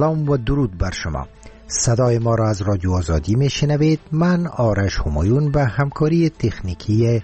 سلام و درود بر شما. صدای ما را از رادیو آزادی میشنوید. من آرش همایون و همکاری تکنیکی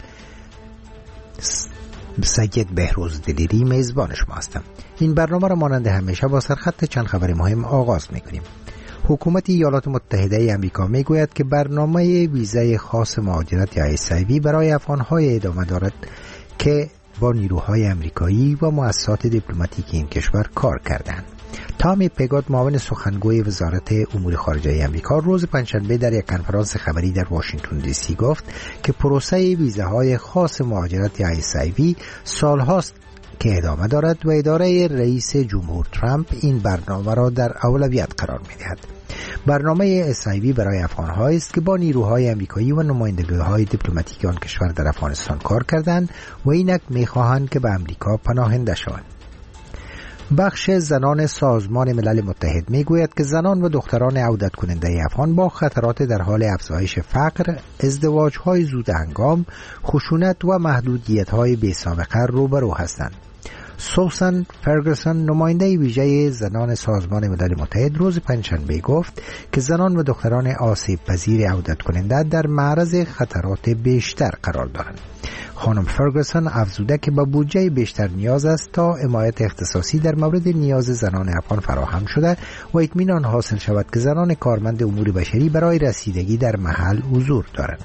سید بهروز دلیری میزبان شما هستم. این برنامه را مانند همیشه با سرخط چند خبر مهم آغاز میکنیم. حکومت ایالات متحده ای آمریکا میگوید که برنامه ویزای خاص مهاجرت یا SIV برای افغان‌های ادامه دارد که با نیروهای آمریکایی و مؤسسات دیپلماتیکی این کشور کار کردند. تامی پیگات، معاون سخنگوی وزارت امور خارجه آمریکا، روز پنجشنبه در یک کنفرانس خبری در واشنگتن دی سی گفت که پروسه ویزاهای خاص مهاجرت یا SIV سالهاست که ادامه دارد و اداره رئیس جمهور ترامپ این برنامه را در اولویت قرار می‌دهد. برنامه SIV برای افغان‌هایی است که با نیروهای آمریکایی و نمایندگی‌های دیپلماتیک آن کشور در افغانستان کار کردند و اینک می‌خواهند که به آمریکا پناهنده شوند. بخش زنان سازمان ملل متحد میگوید که زنان و دختران عودت کننده افغان با خطرات در حال افزایش فقر، ازدواج‌های زود هنگام، خشونت و محدودیت‌های بی‌سابقه روبرو هستند. سوسن فرگوسن، نماینده ویژه زنان سازمان ملل متحد، روز پنجشنبه گفت که زنان و دختران آسیب پذیر عودت کننده در معرض خطرات بیشتر قرار دارند. خانم فرگوسن افزوده که با بودجه بیشتر نیاز است تا حمایت اختصاصی در مورد نیاز زنان افغان فراهم شده و اطمینان حاصل شود که زنان کارمند امور بشری برای رسیدگی در محل حضور دارند.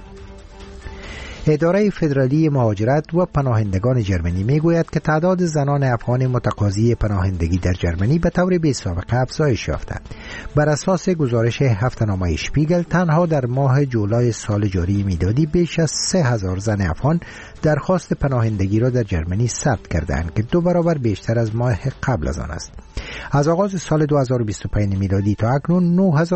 اداره فدرالی مهاجرت و پناهندگان جرمنی میگوید که تعداد زنان افغان متقاضی پناهندگی در جرمنی به طور بی‌سابقه افزایش یافته. بر اساس گزارش هفته‌نامه اشپیگل، تنها در ماه جولای سال جاری میلادی بیش از 3000 زن افغان درخواست پناهندگی را در جرمنی ثبت کردند که 2 برابر بیشتر از ماه قبل از آن است. از آغاز سال 2025 میلادی تا اکنون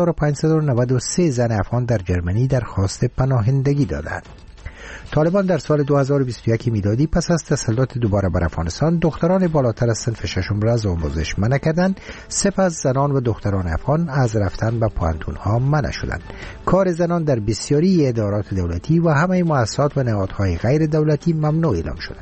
9593 زن افغان در جرمنی درخواست پناهندگی دادند. طالبان در سال 2021 میلادی پس از تسلط دوباره بر افغانستان دختران بالاتر از صنف ششم را از آموزش منع کردند. سپس زنان و دختران افغان از رفتن به پوهنتون‌ها منع شدند. کار زنان در بسیاری ادارات دولتی و همه مؤسسات و نهادهای غیر دولتی ممنوع اعلام شده.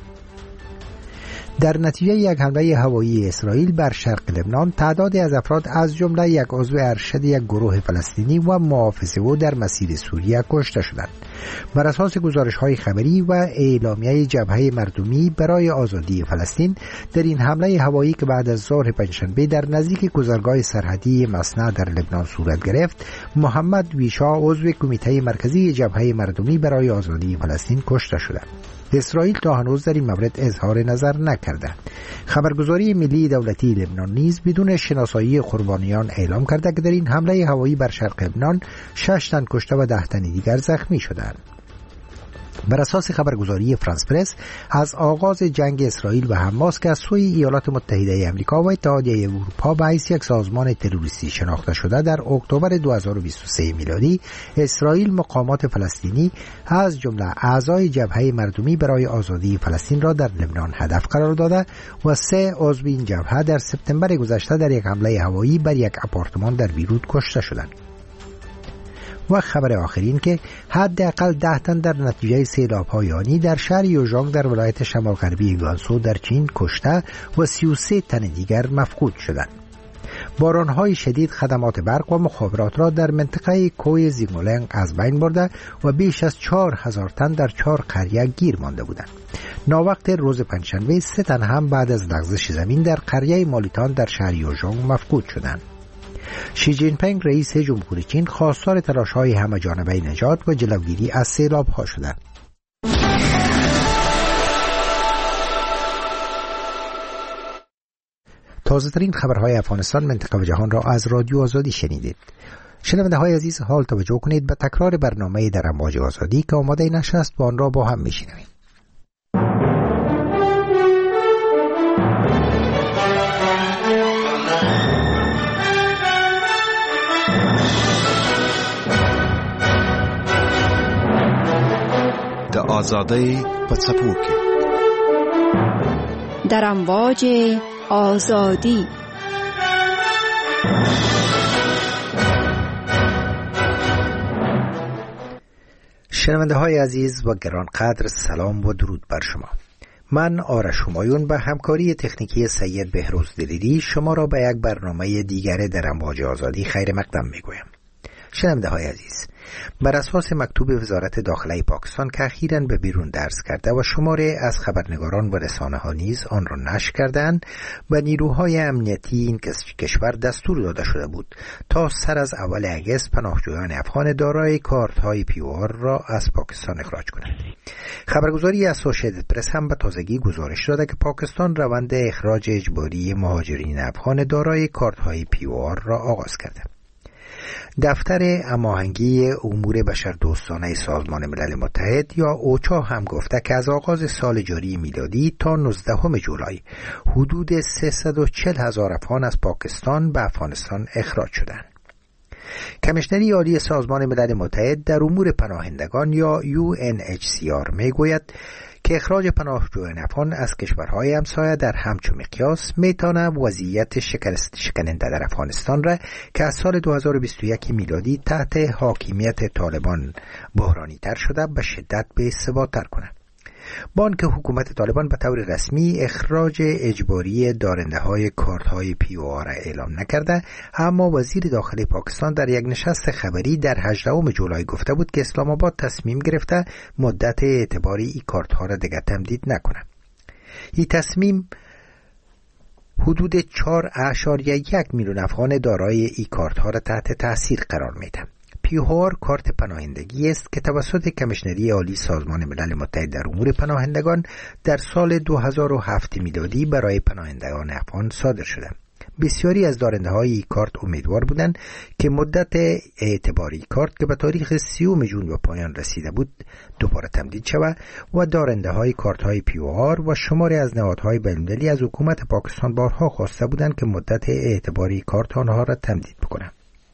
در نتیجه یک حمله هوایی اسرائیل بر شرق لبنان، تعدادی از افراد از جمله یک عضو ارشد یک گروه فلسطینی و محافظ او در مسیر سوریه کشته شدند. بر اساس گزارش‌های خبری و اعلامیه جبهه مردمی برای آزادی فلسطین، در این حمله هوایی که بعد از ظهر پنجشنبه در نزدیک گذرگاه سرحدی مصنع در لبنان صورت گرفت، محمد ویشا، عضو کمیته مرکزی جبهه مردمی برای آزادی فلسطین، کشته شد. اسرائیل تا هنوز در این مورد اظهار نظر نکرده. خبرگزاری ملی دولتی لبنان نیز بدون شناسایی قربانیان اعلام کرده که در این حمله هوایی بر شرق لبنان 6 تن کشته و 10 تن دیگر زخمی شدند. بر اساس خبرگزاری فرانس پرس، از آغاز جنگ اسرائیل و حماس که از سوی ایالات متحده آمریکا و اتحادیه اروپا به حیث یک سازمان تروریستی شناخته شده، در اکتبر 2023 میلادی اسرائیل مقامات فلسطینی از جمله اعضای جبهه مردمی برای آزادی فلسطین را در لبنان هدف قرار داده و 3 عضو این جبهه در سپتامبر گذشته در یک حمله هوایی بر یک آپارتمان در بیروت کشته شدند. و خبر آخرین که حداقل 10 تن در نتیجه سیلاب‌های آنی در شهر یوژانگ در ولایت شمال غربی گوانسو در چین کشته و 33 تن دیگر مفقود شدند. باران‌های شدید خدمات برق و مخابرات را در منطقه کوی زیمولنگ از بین برده و بیش از 4000 تن در 4 قریه گیر مانده بودند. ناوقت روز پنجشنبه 3 تن هم بعد از لغزش زمین در قریه مالیتان در شهر یوژانگ مفقود شدند. شی جین پینگ، رئیس جمهوری چین، خواستار تلاش‌های همه‌جانبه نجات و جلوگیری از سیلاب‌ها شدند. تازه‌ترین خبرهای افغانستان، منطقه و جهان را از رادیو آزادی شنیدید. شنونده‌های عزیز، حال توجه کنید به تکرار برنامه در امواج آزادی که آماده نشست و آن را با هم می‌شنویم. د آزادی په څپو کې در امواج آزادی. شنونده های عزیز و گرانقدر، سلام و درود بر شما. من آرش همایون به همکاری تکنیکی سید بهروز دلیری شما را به یک برنامه دیگر در امواج آزادی خیر مقدم میگویم. شنونده های عزیز، بر اساس مکتوب وزارت داخله پاکستان که اخیراً به بیرون درس کرده و شماره از خبرنگاران و رسانه ها نیز آن را نشر کردند، و نیروهای امنیتی این کشور دستور داده شده بود تا سر از اول اگست پناهجویان افغان دارای کارت های POR را از پاکستان اخراج کنند. خبرگزاری اسوسییتد پرس هم به تازگی گزارش داده که پاکستان روند اخراج اجباری مهاجرین افغان دارای کارت های POR را آغاز کرده. دفتر هماهنگی امور بشردوستانه سازمان ملل متحد یا اوچا هم گفته که از آغاز سال جاری میلادی تا 19 جولای حدود 340,000 افغان از پاکستان به افغانستان اخراج شدند. کمیشنری عالی سازمان ملل متحد در امور پناهندگان یا UNHCR میگوید که اخراج پناهجویان افغان از کشورهای همسایه در همچون مقیاس میتونه وضعیت شکننده در افغانستان را که از سال 2021 میلادی تحت حاکمیت طالبان بحرانی تر شده به شدت به ثبات تر کنه. با آنکه حکومت طالبان به طور رسمی اخراج اجباری دارنده های کارت های POR را اعلام نکرده، اما وزیر داخلی پاکستان در یک نشست خبری در 18 جولای گفته بود که اسلام آباد تصمیم گرفته مدت اعتباری این کارت ها را دیگر تمدید نکنه. این تصمیم حدود 4.1 میلیون افغان دارای این کارت ها را تحت تاثیر قرار میده. POR کارت پناهندگی است که توسط کمیشنری عالی سازمان ملل متحد در امور پناهندگان در سال 2007 میلادی برای پناهندگان افغان صادر شده. بسیاری از دارنده های این کارت امیدوار بودند که مدت اعتباری کارت که به تاریخ 30 ژوئن به پایان رسیده بود دوباره تمدید شود و دارنده های کارت های POR و شماری از نهادهای بین‌المللی از حکومت پاکستان بارها خواسته بودند که مدت اعتباری کارت آنها را تمدید بکنند.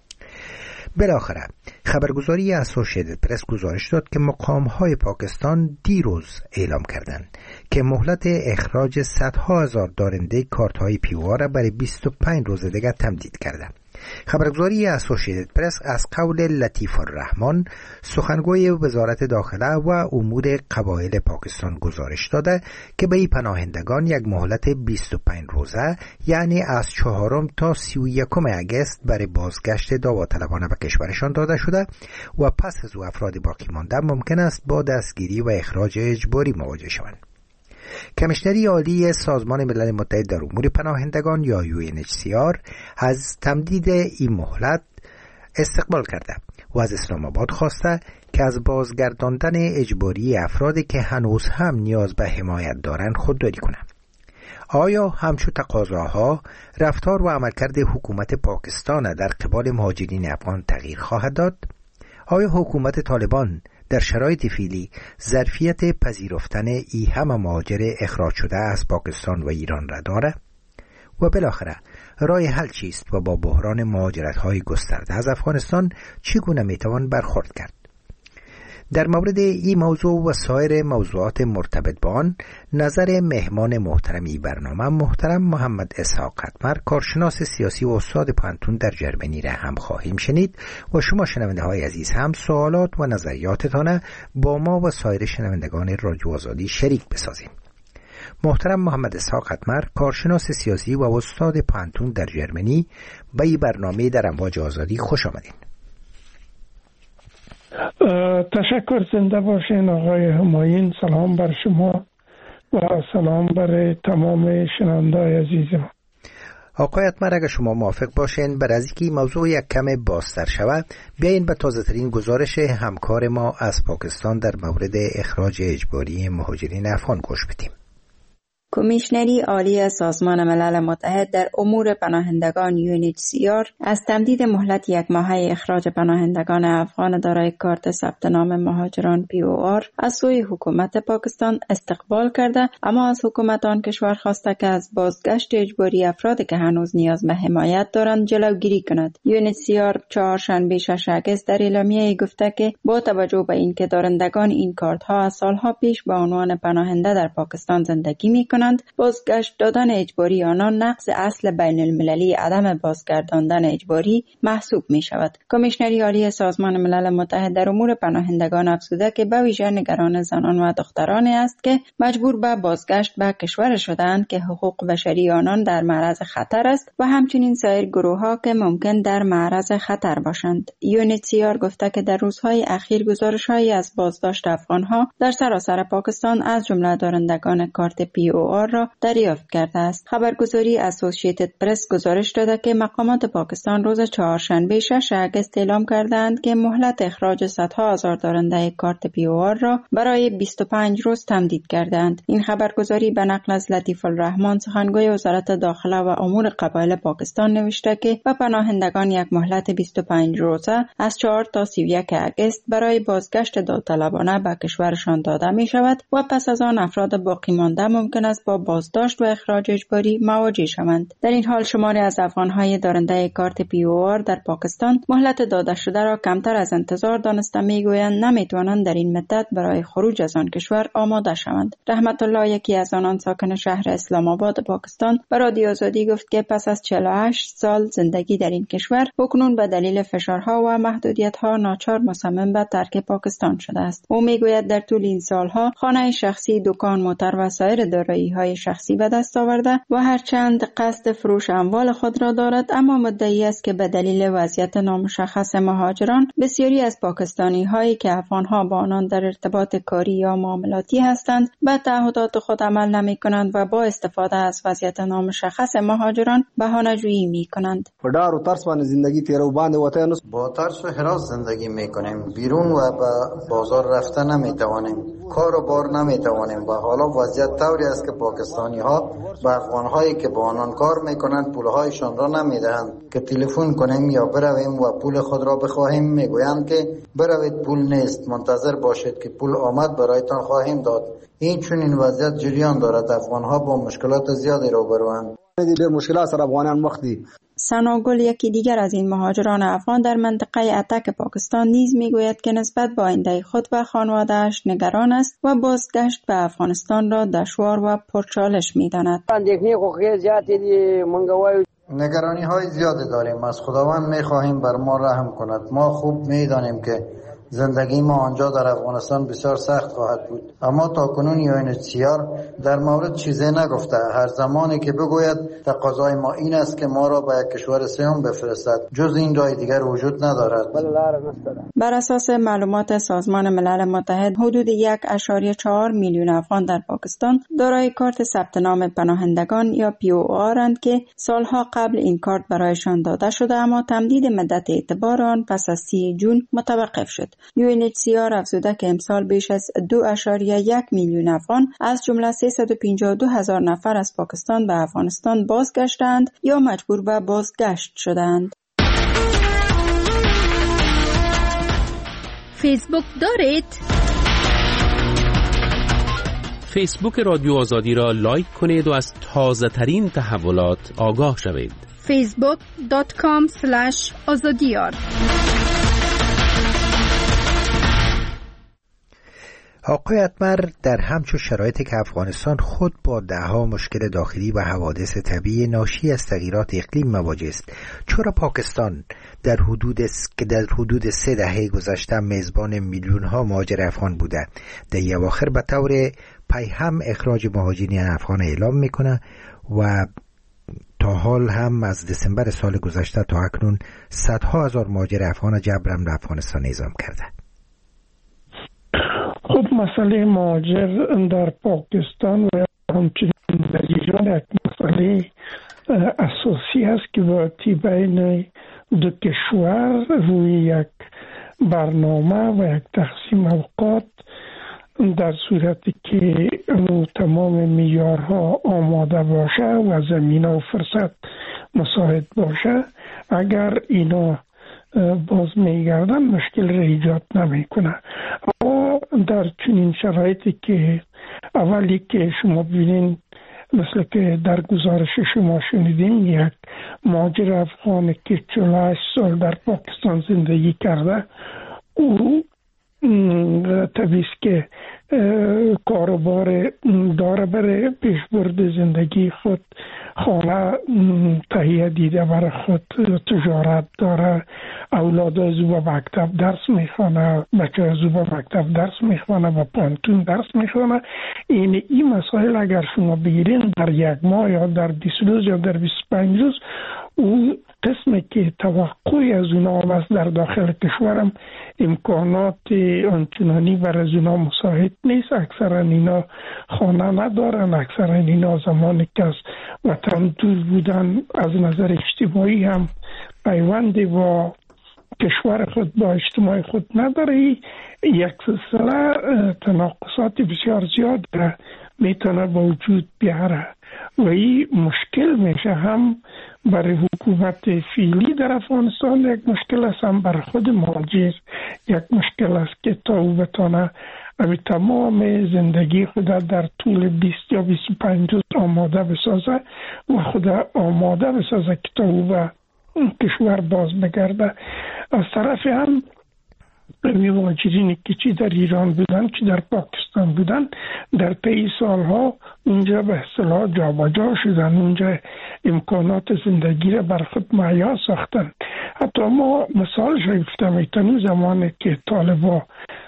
بالاخره خبرگزاری اسوسییتد پرس گزارش داد که مقام‌های پاکستان دیروز اعلام کردند که مهلت اخراج صدها هزار دارنده کارت‌های POR را برای 25 روز دیگر تمدید کرده. خبرگزاری اسوسییتد پرس از قول لطیف الرحمن سخنگوی وزارت داخله و امور قبایل پاکستان گزارش داده که به این پناهندگان یک مهلت 25 روزه یعنی از 4 تا 31 اگست برای بازگشت داوطلبانه به کشورشان داده شده و پس از او افراد باقی مانده ممکن است با دستگیری و اخراج اجباری مواجه شوند. کمیشنری عالی سازمان ملل متحد در امور پناهندگان یا UNHCR از تمدید این مهلت استقبال کرده و از اسلام آباد خواسته که از بازگرداندن اجباری افرادی که هنوز هم نیاز به حمایت دارند خودداری کنند. آیا همچون تقاضاها رفتار و عملکرد حکومت پاکستان در قبال مهاجرین افغان تغییر خواهد داد؟ آیا حکومت طالبان در شرایط فعلی ظرفیت پذیرفتن ای همه مهاجر اخراج شده از پاکستان و ایران را داره؟ و بالاخره راه حل چیست و با بحران مهاجرت‌های گسترده از افغانستان چگونه میتوان برخورد کرد؟ در مورد این موضوع و سایر موضوعات مرتبط با آن نظر مهمان محترمی برنامه محترم محمد اسحاق قطمر، کارشناس سیاسی و استاد پانتون در جرمنی را هم خواهیم شنید و شما شنونده های عزیز هم سوالات و نظریاتتان با ما و سایر شنوندگان رادیو آزادی شریک بسازیم. محترم محمد اسحاق قطمر، کارشناس سیاسی و استاد پانتون در جرمنی، به این برنامه در امواج آزادی خوش آمدین. تشکر، زنده باشین آقای همایون. سلام بر شما و سلام بر تمام شنونده‌های عزیز ما. آقای قطمر، اگر شما موافق باشین بر از اینکه موضوع یک کم بازتر شود بیاین به تازه ترین گزارش همکار ما از پاکستان در مورد اخراج اجباری مهاجرین افغان گوش بدیم. کمیشنری عالی سازمان ملل متحد در امور پناهندگان UNHCR از تمدید مهلت 1 ماهه اخراج پناهندگان افغان دارای کارت ثبت نام مهاجران POR از سوی حکومت پاکستان استقبال کرده، اما از حکومت آن کشور خواسته که از بازگشت اجباری افرادی که هنوز نیاز به حمایت دارند جلوگیری کند. UNHCR چهارشنبه 6 اگست در اعلامیه گفته که با توجه به اینکه دارندگان این کارت ها از سالها پیش به عنوان پناهنده در پاکستان زندگی می‌کنند کنند بازگشت دادن اجباری آنان نقض اصل بین المللی عدم بازگرداندن اجباری محسوب می شود. کمیشنری عالی سازمان ملل متحد در امور پناهندگان افزوده که به ویژه نگران زنان و دخترانی است که مجبور به بازگشت به کشور شدند که حقوق بشری آنان در معرض خطر است و همچنین سایر گروه‌ها که ممکن در معرض خطر باشند. UNHCR گفته که در روزهای اخیر گزارش‌هایی از بازداشت افغان‌ها در سراسر پاکستان از جمله دارندگان کارت POR را دریافت کرده است. خبرگزاری اسوسییتد پرس گزارش داده که مقامات پاکستان روز چهارشنبه 6 اگست اعلام کردند که مهلت اخراج صدها هزار دارنده کارت POR را برای 25 روز تمدید کردند. این خبرگزاری به نقل از لطیف الرحمن سخنگوی وزارت داخله و امور قبایل پاکستان نوشته که به پناهندگان یک مهلت 25 روزه از 4 تا 31 اگست برای بازگشت داوطلبانه به کشورشان داده می شود و پس از آن افراد باقی مانده ممکن است با بازداشت و اخراج اجباری مواجه شوند. در این حال شماری از افغان‌های دارنده کارت POR در پاکستان مهلت داده شده را کمتر از انتظار دانسته میگویند نمیتوانند در این مدت برای خروج از آن کشور آماده شوند. رحمت الله، یکی از آنان ساکن شهر اسلام آباد پاکستان، به رادیو آزادی گفت که پس از 48 سال زندگی در این کشور اکنون به دلیل فشارها و محدودیت‌ها ناچار مصمم به ترک پاکستان شده است. او میگوید در طول این سالها خانه شخصی، دکان، موتر و سایر دارایی‌های شخصی به دست آورده و هرچند قصد فروش اموال خود را دارد اما مدعی است که به دلیل وضعیت نامشخص مهاجران بسیاری از پاکستانی‌هایی که افغان‌ها با آنان در ارتباط کاری یا معاملاتی هستند به تعهدات خود عمل نمی‌کنند و با استفاده از وضعیت نامشخص مهاجران بهانه‌جویی می‌کنند. په ډار او ترس باندې زندگی تیرو باندې وته نو با ترس و هراس زندگی می‌کنیم. بیرون و به بازار رفتن نمی‌توانیم. کار و بار نمی‌توانیم و حالا وضعیت طوری است که پاکستانی‌ها به افغان‌هایی که با آنان کار می‌کنند پول‌هایشان را نمی‌دهند که تلفن کنیم یا برویم و پول خود را بخواهیم می‌گویند که بروید پول نیست، منتظر باشید که پول آمد برایتان خواهیم داد. این چون این وضعیت جریان دارد. افغان‌ها با مشکلات زیادی روبروند. ډېر مشکلات سره افغانان مخ دي. ثنا گل، یکی دیگر از این مهاجران افغان در منطقه اتک پاکستان، نیز میگوید که نسبت به آینده خود و خانواده‌اش نگران است و بازگشت به افغانستان را دشوار و پرچالش می‌داند. نگرانی های زیادی داریم. از خداوند می‌خواهیم بر ما رحم کند. ما خوب می‌دانیم که زندگی ما آنجا در افغانستان بسیار سخت خواهد بود، اما تا کنون UNHCR در مورد چیزی نگفته. هر زمانی که بگوید تقاضای ما این است که ما را به یک کشور سوم بفرستد، جز این راه دیگر وجود ندارد. بر اساس معلومات سازمان ملل متحد حدود 1.4 میلیون افغان در پاکستان دارای کارت ثبت نام پناهندگان یا POR اند که سالها قبل این کارت برایشان داده شده اما تمدید مدت اعتبار آن پس از 30 جون متوقف شد. UNHCR افزوده که امسال بیش از 2.1 میلیون افغان از جمله 352,000 نفر از پاکستان به افغانستان بازگشتند یا مجبور به بازگشت شدند. فیسبوک دارید؟ فیسبوک رادیو آزادی را لایک کنید و از تازه ترین تحولات آگاه شوید. facebook.com/azadiyar. آقای اتمر، در همچون شرایطی که افغانستان خود با دهها مشکل داخلی و حوادث طبیعی ناشی از تغییرات اقلیم مواجه است، چرا پاکستان در حدود 3 دهه گذشته میزبان میلیون ها مهاجر افغان بوده، در اواخر به طور پیهم اخراج مهاجرین افغان اعلام میکنه و تا حال هم از دسامبر سال گذشته تا اکنون صدها هزار مهاجر افغان جبران به افغانستان اعزام کرده؟ خب مسئله مهاجر در پاکستان و همچنین در ایران یک مسئله اساسی است که باید بین دو کشور روی یک برنامه و یک تقسیم اوقات در صورتی که تمام معیارها آماده باشه و زمینه و فرصت مساعد باشه، اگر اینا باز میگردن مشکل را ایجاد نمیکنه. اما در چنین شرایطی که اولی که شما ببینین مثل که در گزارش شما شنیدین، یک مهاجر افغان که 48 سال در پاکستان زندگی کرده، او طبیعی است که کاروبار داره برای پیشبرد زندگی خود، خانه تهیه دیده برای خود، تجارت داره، اولاد از او به مکتب درس میخوانه، بچه از او به مکتب درس میخوانه، به پانتون درس میخوانه. این مسائل اگر شما بگیرین در یک ماه یا در 20 روز یا در 25 روز، اون قسمی که توقعی از اونا هم است در داخل کشورم امکانات آنچنانی برای اونا مساعد نیست. اکثرا اینا خانه ندارن، اکثرا اینا زمانی که از وطن دور بودن از نظر اجتماعی هم پیوندی با کشور خود با اجتماع خود نداره. یک سلسله تناقضات بسیار زیاد میتونه با وجود بیاره و این مشکل میشه هم برای حکومت فعلی در افغانستان، یک مشکل است هم برای خود مهاجر یک مشکل است که تا او بتانه تمام زندگی خود در طول 20 یا 25 روز آماده بسازه و خود آماده بسازه که تا او به کشور باز بگرده. از طرف هم مهاجرینی که چی در ایران بودن چی در پاکستان بودن در طی سالها اونجا به اصطلاح جابجا شدن، اونجا امکانات زندگی را بر خود مهیا ساختن. حتی ما مثال گفتم ایتنی زمانی که طالبا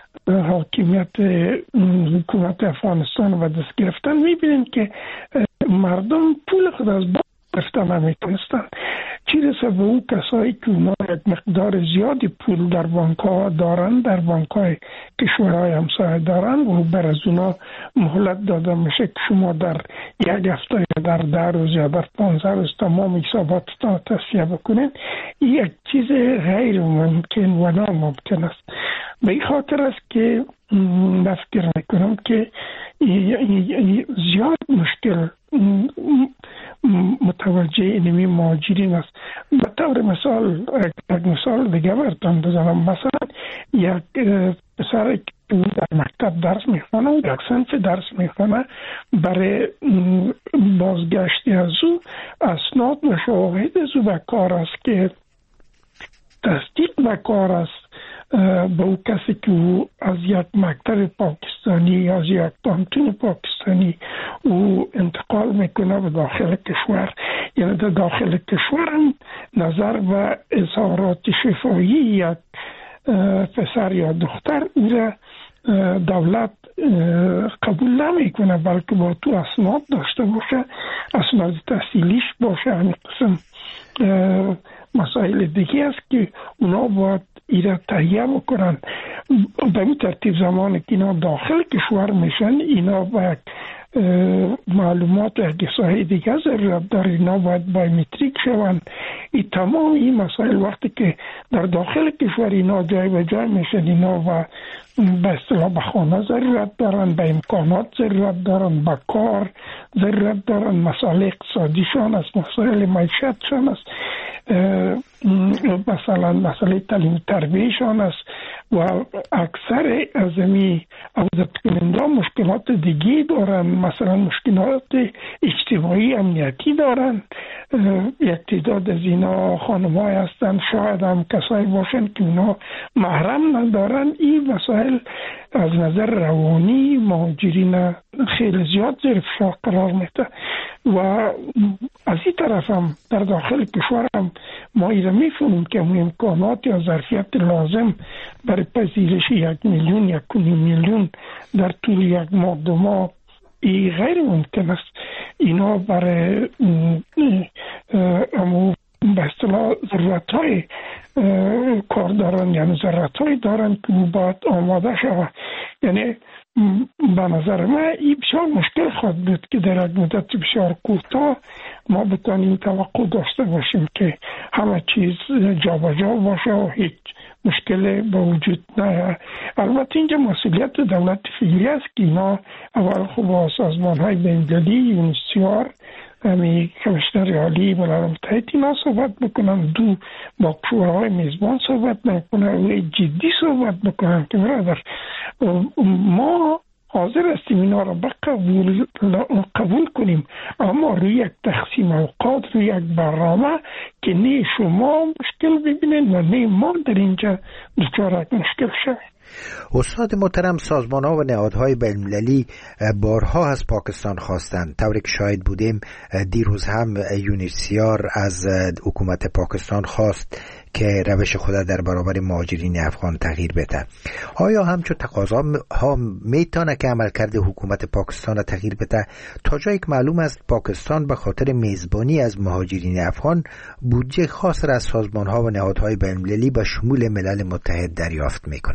حاکمیت حکومت افغانستان و دست گرفتن، میبینیم که مردم پول خود از بانک گرفتن نمیتونستن، چی رسه به اون کسایی که اونا یک مقدار زیادی پول در بانک ها دارن، در بانک های کشورهای همسایه دارن و بر از اونا مهلت داده میشه که شما در یک هفته یا در 10 روز یا در 15 روز تمام حساباتتان تصفیه بکنین. این یک چیز غیر ممکن و ناممکن است. به این خاطر است که فکر میکنم که زیاد مشکل متوجه اینمی مهاجرین است. به طور مثال یک مثال دیگه براتون بزنم. مثلا یک پسر که در مکتب درس میخوانه و یک صنف درس میخوانه، برای بازگشتی از او اسناد و شواهد از او به کار است که تصدیق به کار است به او کسی که او از یک مکتب پاکستانی از یک پانتون پاکستانی او انتقال میکنه به داخل کشور. یعنی در داخل کشور هم نظر به اظهارات شفاهی یک پسر یا دختر او را دولت قبول نمیکنه، بلکه با تو اسناد داشته باشه، اسناد تحصیلیش باشه. همین قسم مسائل دیگه است که اونا باید ایره تهیه بکنن. به این ترتیب زمانی که اینا داخل کشور میشن، اینا باید معلومات احساسی دیگه ضرورت داره، اینا باید بایومتریک شون. این تمام این مسائل وقتی که در داخل کشور اینا جای به جای میشن، اینا و به اصطلاح به خانه ضرورت دارن، به امکانات ضرورت دارن، به کار ضرورت دارن، مسائل اقتصادیشان است، مسائل معیشتشان است، مثلا مسئله تعلیم تربیهشان است و اکثر از این عوضت کننده مشکلات دیگی دارن، مثلا مشکلات اجتماعی امنیتی دارن. یک تعداد از اینا خانم‌های هستن، شاید هم کسایی باشن که اینا محرم ندارن. این مسائل از نظر روانی مهاجرین خیلی زیاد زیر فشار قرار میده و از این طرف هم در داخل کشور هم ما ایره میفهمیم که امکانات یا ظرفیت لازم برای پذیرش 1 میلیون 1.5 میلیون در طول یک ماه 2 ماه این غیر ممکن است. اینا برای به اصطلاح ضرورت‌های کار دارن، یعنی ضرورت‌های دارن که باید آماده شود. یعنی به نظر من این بسیار مشکل خواهد بود که در یک مدت بسیار کوتاه ما بتانیم توقع داشته باشیم که همه چیز جابجا باشه و هیچ مشکل به وجود نه. البته اینجا مسئولیت دولت فعلی است که اینا اول خوب با سازمان‌های بین‌المللی یونیسیار همی کمیشنر عالی ملل متحد اینا صحبت بکنن، دو با شورای میزبان صحبت نکنن و جدی صحبت بکنن که برادر ما حاضر هستیم اینا را قبول کنیم، اما روی یک تقسیم اوقات، روی یک برنامه که نه شما مشکل ببینید و نه ما در اینجا دچار مشکل شویم. استاد محترم، سازمان ها و نهادهای بین‌المللی بارها از پاکستان خواستند، طوری که شاهد بودیم دیروز هم یونیسیار از حکومت پاکستان خواست که روش خود در برابر مهاجرین افغان تغییر بده. آیا همچون تقاضا ها میتونه که عملکرد حکومت پاکستان تغییر بده؟ تا جایی که معلوم است پاکستان به خاطر میزبانی از مهاجرین افغان بودجه خاص را از سازمان ها و نهادهای بین‌المللی به شمول ملل متحد دریافت میکنه.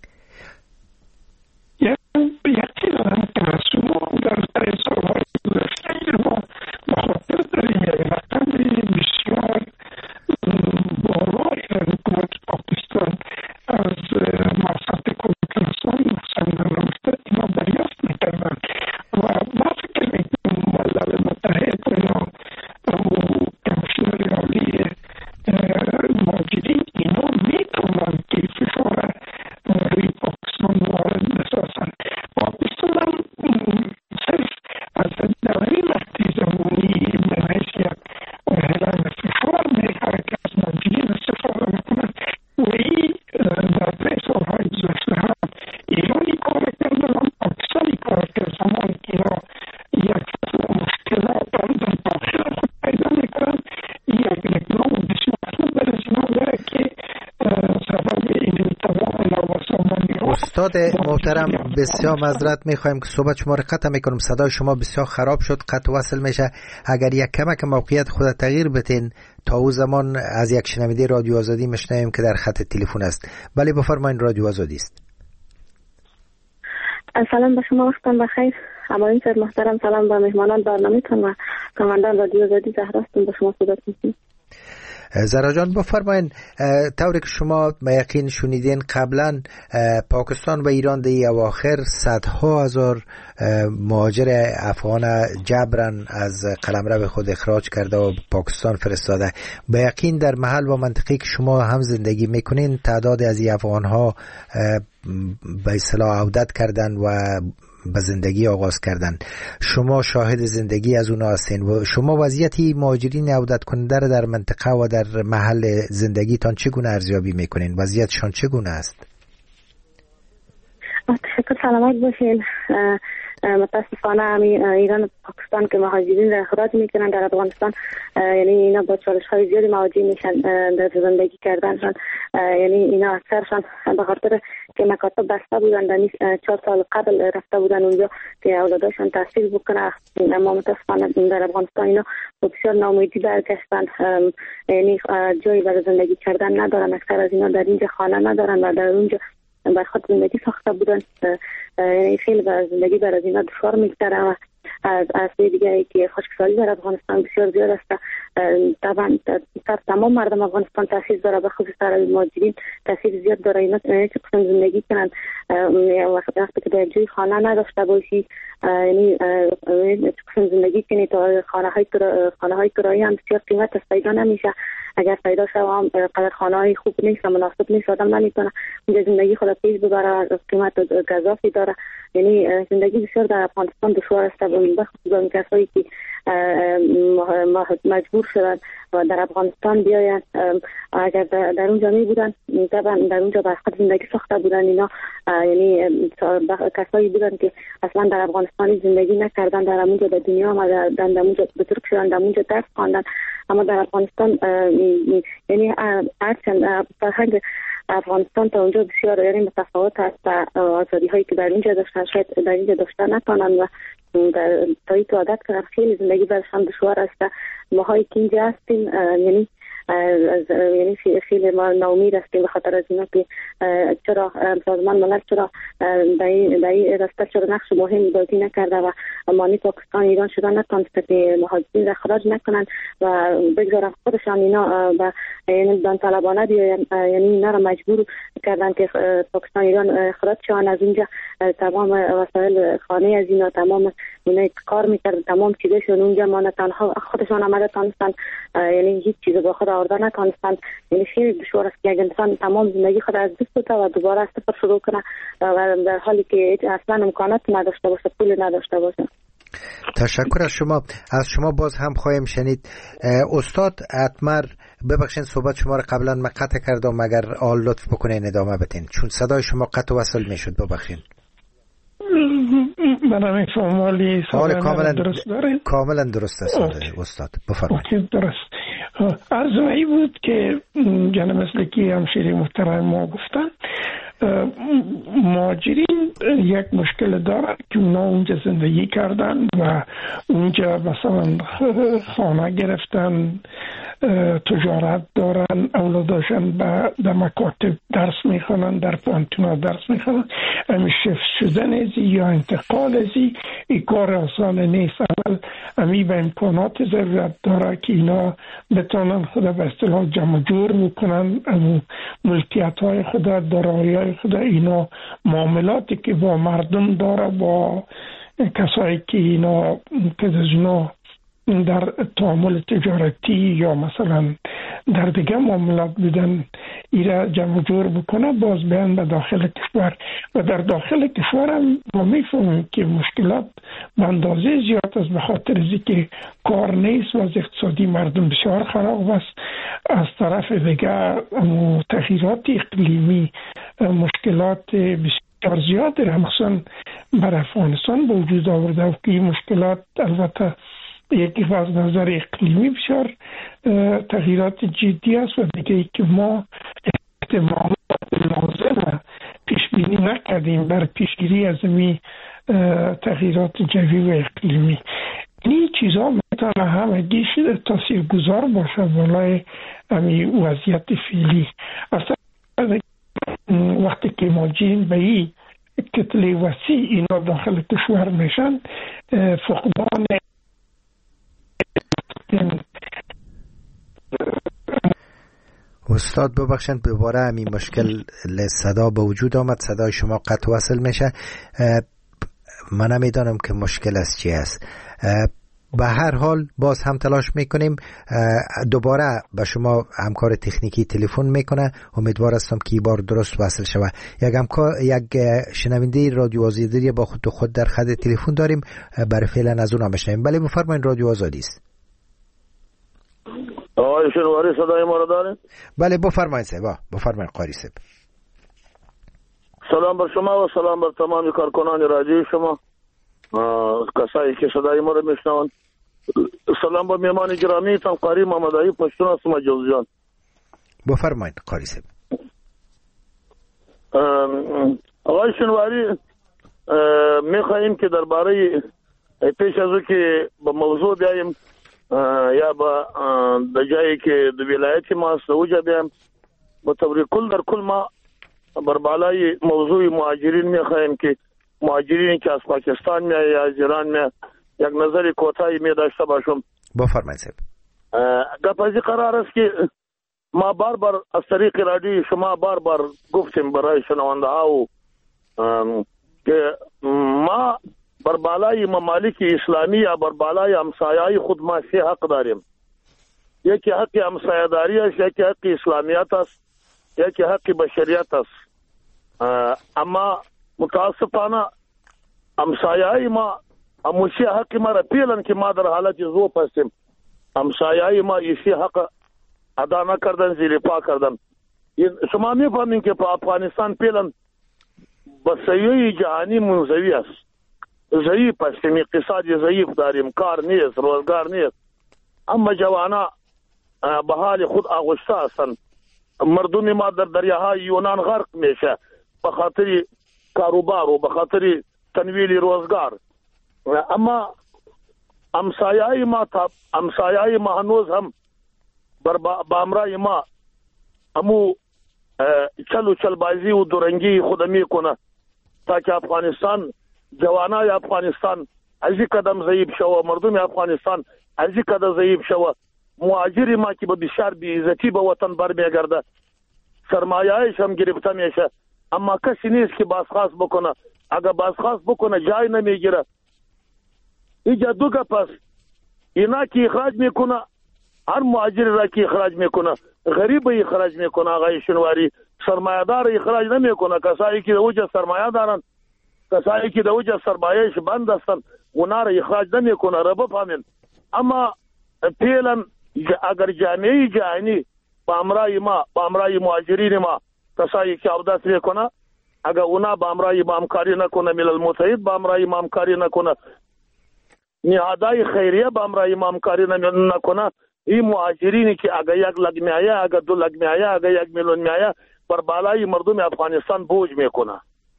یکی دارم که شما در سالهای گذشته ما بخاطر داریم یک رقم بسیار بالایی در حکومت پاکستان از مؤسسات کمک رسانی مخصوصا در رابطه اینا دریافت میکردن و ما فکر میکنم ملل متحد و یا کمیسیون عالی مهاجرین اینا میتونن که فشار روی پاکستان وارد بسازن. پاکستان هم صرف از دوری وقتی زمانی به حیث یک اعلان فشار میخواه که از مهاجرین استفاده میکنن و این در سالهای گذشته هم ایرانی کار کردن هم پاکستانی کار کرد. زمانی که اینا یک مشکلات در داخل خود پیدا میکنن یک نام بسیار خوب برای اینا داره که سبب این تمام نوسامانی استاد محترم بسیار معذرت میخوایم که صحبت شما رو قطع میکنم، صدای شما بسیار خراب شد، قطع وصل میشه. اگر یک کمک موقعیت خود تغییر بتین تا او زمان از یک شنونده رادیو آزادی میشنویم که در خط تلفن است. بله بفرمایید، رادیو آزادی است. سلام به شما، وقتتان بخیر. همایون صاحب محترم، سلام به مهمانان برنامه‌تان و کامندان رادیو آزادی زهرا هستم، به شما صحبت می‌کنم. زهرا جان بفرمایید، طوری که شما به یقین شنیدین قبلا پاکستان و ایران در اواخر صدها هزار مهاجر افغان جبران از قلمرو خود اخراج کرده و پاکستان فرستاده. به یقین در محل و منطقه که شما هم زندگی میکنین تعداد از این افغان ها به اصطلاح عودت کردن و به زندگی آغاز کردن. شما شاهد زندگی از اونا هستین و شما وضعیتی مهاجرین عودت کننده در منطقه و در محل زندگیتان چگونه ارزیابی میکنین؟ وضعیتشان چگونه است؟ تشکر، سلامت باشین. متاسفانه ایران و پاکستان که مهاجرین را اخراج میکنن در افغانستان، یعنی اینا با چالش های زیادی مواجه میشن در زندگی کردنشان. یعنی اینا اکثرشان به خاطر که مکاتب بسته بودن در 4 سال قبل رفته بودن اونجا که اولاداشان تحصیل بکنه، اما متاسفانه در افغانستان اینا بسیار ناامیدی برگشتن، یعنی جایی برای زندگی کردن ندارن. اکثر از اینا در اینجا خانه ندارن و در اونجا بر خود زندگی ساخته بودن. یعنی خیلی زندگی برای اینا دشوار میگذره و از دیگه که خشکسالی در افغانستان بسیار زیاد است. طبعا تمام مردم افغانستان تاثیر داره، به خصوص برای مهاجرین تاثیر زیاد داره. اینا چه قسم زندگی کنن وقتی که در جای خانه نداشته باشی، یعنی چه قسم زندگی کنی تا خانه های کرایی هم بسیار قیمت است، پیدا نمیشه. اگر پیدا شوم قدر خانه های خوب نیست، مناسب نیست، آدم نمیتونه اونجا زندگی خود پیش ببره، قیمت گزافی داره. یعنی زندگی بسیار در افغانستان دشوار است، به خصوص کسایی که مجبور شدن و در افغانستان بیاین. اگر در اونجا می بودن طبعا در اونجا بر خود زندگی ساخته بودن اینا، یعنی کسایی بودن که اصلا در افغانستان زندگی نکردن، در اونجا به دنیا آمدن، در اونجا بزرگ شدن، در اونجا درس خواندن، اما در افغانستان یعنی هرچند فرهنگ افغانستان تا اونجا بسیار یعنی متفاوت است. آزادی هایی که در اینجا داشتن شاید در اینجا داشتن نتونن و تا این عادت کردن. خیلی زندگی برشان دشوار است. ماهایی که اینجا هستیم یعنی خیلی ما ناامید هستیم به خاطر از اینا که چرا سازمان ملل چرا در این راسته چرا نقش مهم بازی نکرده و مانی پاکستان ایران شدن نتونسته که مهاجرین را خراج نکنن و بگذارن خودشان اینا به یعنی داوطلبانه بیاین. یعنی اینا را مجبور کردن که پاکستان ایران خراج شوند از اونجا. تمام وسایل خانه از اینا، تمام اینا کار میکرد تمام چیزشون اونجا مانه، تنها خودشان آمده تانستن یعنی هیچ چیز با خود آورده نتانستن. یعنی خیلی دشوار است که یک انسان تمام زندگی خود از دست بده و دوباره از صفر شروع کنه و در حالی که اصلا امکانات نداشته باشه، پول نداشته باشه. تشکر از شما. از شما باز هم خواهیم شنید. استاد اتمر، ببخشید صحبت شما رو قبلا من قطع کردم، اگر آل لطف بکنین ادامه بدین چون صدای شما قطع و وصل میشد. ببخشید. من نمیفهمم ولی کاملا درست است استاد، بفرمایید. درست. عرض بود که جناب مسلکی همشیری محترم ما گفتن مهاجرین یک مشکل دارن که اونا اونجا زندگی کردن و اونجا مثلا خانه گرفتن، تجارت دارن، اولاداشن در مکاتب درس میخونن، در پانتونا درس میخونن. امی شفت شدن ازی یا انتقال ازی ای کار آسان نیست. اول امی به امکانات ضرورت داره که اینا بتانن خود به اصطلاح جمع جور بکنن، ملکیت های خود، دارایی های خود، اینا معاملاتی که با مردم داره، با کسایی که اینا که اینا در تعامل تجارتی یا مثلا در دیگه معاملات بدن ایره جمع جور بکنه، باز بیان به داخل کشور. و در داخل کشور هم ما میفهمیم که مشکلات به اندازه زیاد است، به خاطر از که کار نیست و از اقتصادی مردم بسیار خراب است. از طرف دیگه تغییرات اقلیمی مشکلات بسیار زیاد در مخصوصا بر افغانستان به وجود آورده و که مشکلات البته یکی از نظر اقلیمی بسیار تغییرات جدی است و دیگه ای که ما احتمالات لازم پیش بینی نکردیم بر پیشگیری از این تغییرات جوی و اقلیمی. این چیزها میتونه همگی تاثیرگذار باشه بالای همین وضعیت فعلی. اصلا وقتی که مهاجرین به این کتله وسیع اینا داخل کشور میشن، فقدان استاد ببخشید دوباره همین مشکل صدا به وجود آمد، صدای شما قطع وصل میشه. من نمیدانم که مشکل از چی است. به هر حال باز هم تلاش میکنیم، دوباره به شما همکار تکنیکی تلفن میکنه. امیدوار هستم که این بار درست وصل شود. یک شنونده رادیو آزادی با خود در خط تلفن داریم، برای فعلا از اونها بشنویم. بله بفرمایید، رادیو آزادی است. آقای شنواری صدای ما رو داره؟ بله بفرمایید قاری صاحب. سلام بر شما و سلام بر تمام کارکنان رادیو شما، کسایی که صدای ما رو میشنوند. سلام با میهمان گرامی تان قاری محمدعلی پشتون هستم جوزجان. بفرمایید قاری صاحب. آقای شنواری میخواییم که درباره پیش از او که به موضوع بیاییم یا با در جایی که در ولایت ما است اوجا بیایم، به طور کل در کل ما بر بالای موضوع مهاجرین میخواهیم که مهاجرین که از پاکستان میاد یا از ایران میاد یک نظر کوتاهی می داشته باشم. بفرمایید صاحب. گپ از قرار است که ما بار از طریق رادیو شما بار گفتیم برای شنونده ها که ما بر بالای ممالک اسلامی یا بر بالای همسایه‌های خود ما سه حق داریم. یکی حق همسایه‌داری است، یکی حق اسلامیت است، یکی حق بشریت است. اما متاسفانه همسایه‌های ما هموشه حق ما را پیلن که ما در حالت ضعف هستیم. همسایه‌های ما ایسی حق ادا نکردن، زیر پا کردن. شما میفهمین که په افغانستان پیلن بسیاری جهانی منزوی است، ضعیف هستیم، اقتصادی ضعیف داریم، کار نیست، روزگار نیست. اما جوانا به حال خود آغشته هستند. مردم ما در دریاهای یونان غرق میشه به خاطر کاروبار و به خاطر تنویل روزگار. اما همسایه‌های ما هنوز هم با امرای ما همو چل بازی و دورنگی خود میکنه تا که افغانستان، جوانای افغانستان از این قدم ضعیف شوه، مردم افغانستان از این قدم ضعیف شوه. مهاجری ما که به بسیار بی‌عزتی به وطن برمیگرده، سرمایه‌اش هم گرفته میشه، اما کسی نیست که بازخواست بکنه. اگر بازخواست بکنه جای نمیگیره. اینجا دو گپ است. اینا که اخراج میکنه، هر مهاجر را که اخراج میکنه غریب اخراج میکنه. آقای شنواری سرمایه‌دار اخراج نمیکنه. کسایی که اوج سرمایه دارن، کسایی که اوج سرمایه‌اش بند هستن، اونا را اخراج نمیکنه. را بفهمین. اما فعلا اگر جامعه جهانی با امرای مهاجرین ما کسایی که عودت میکنه، اگر اونا با امرای ما همکاری نکنه، ملل متحد با امرای ما همکاری نکنه، نهادهای خیریه با امرای ما همکاری نکنه، این مهاجرینی که اگر 1 لک میایه، اگر 2 لک میایه، اگر 1 میلیون میایه، بر بالای مردم افغانستان بوج میکنه.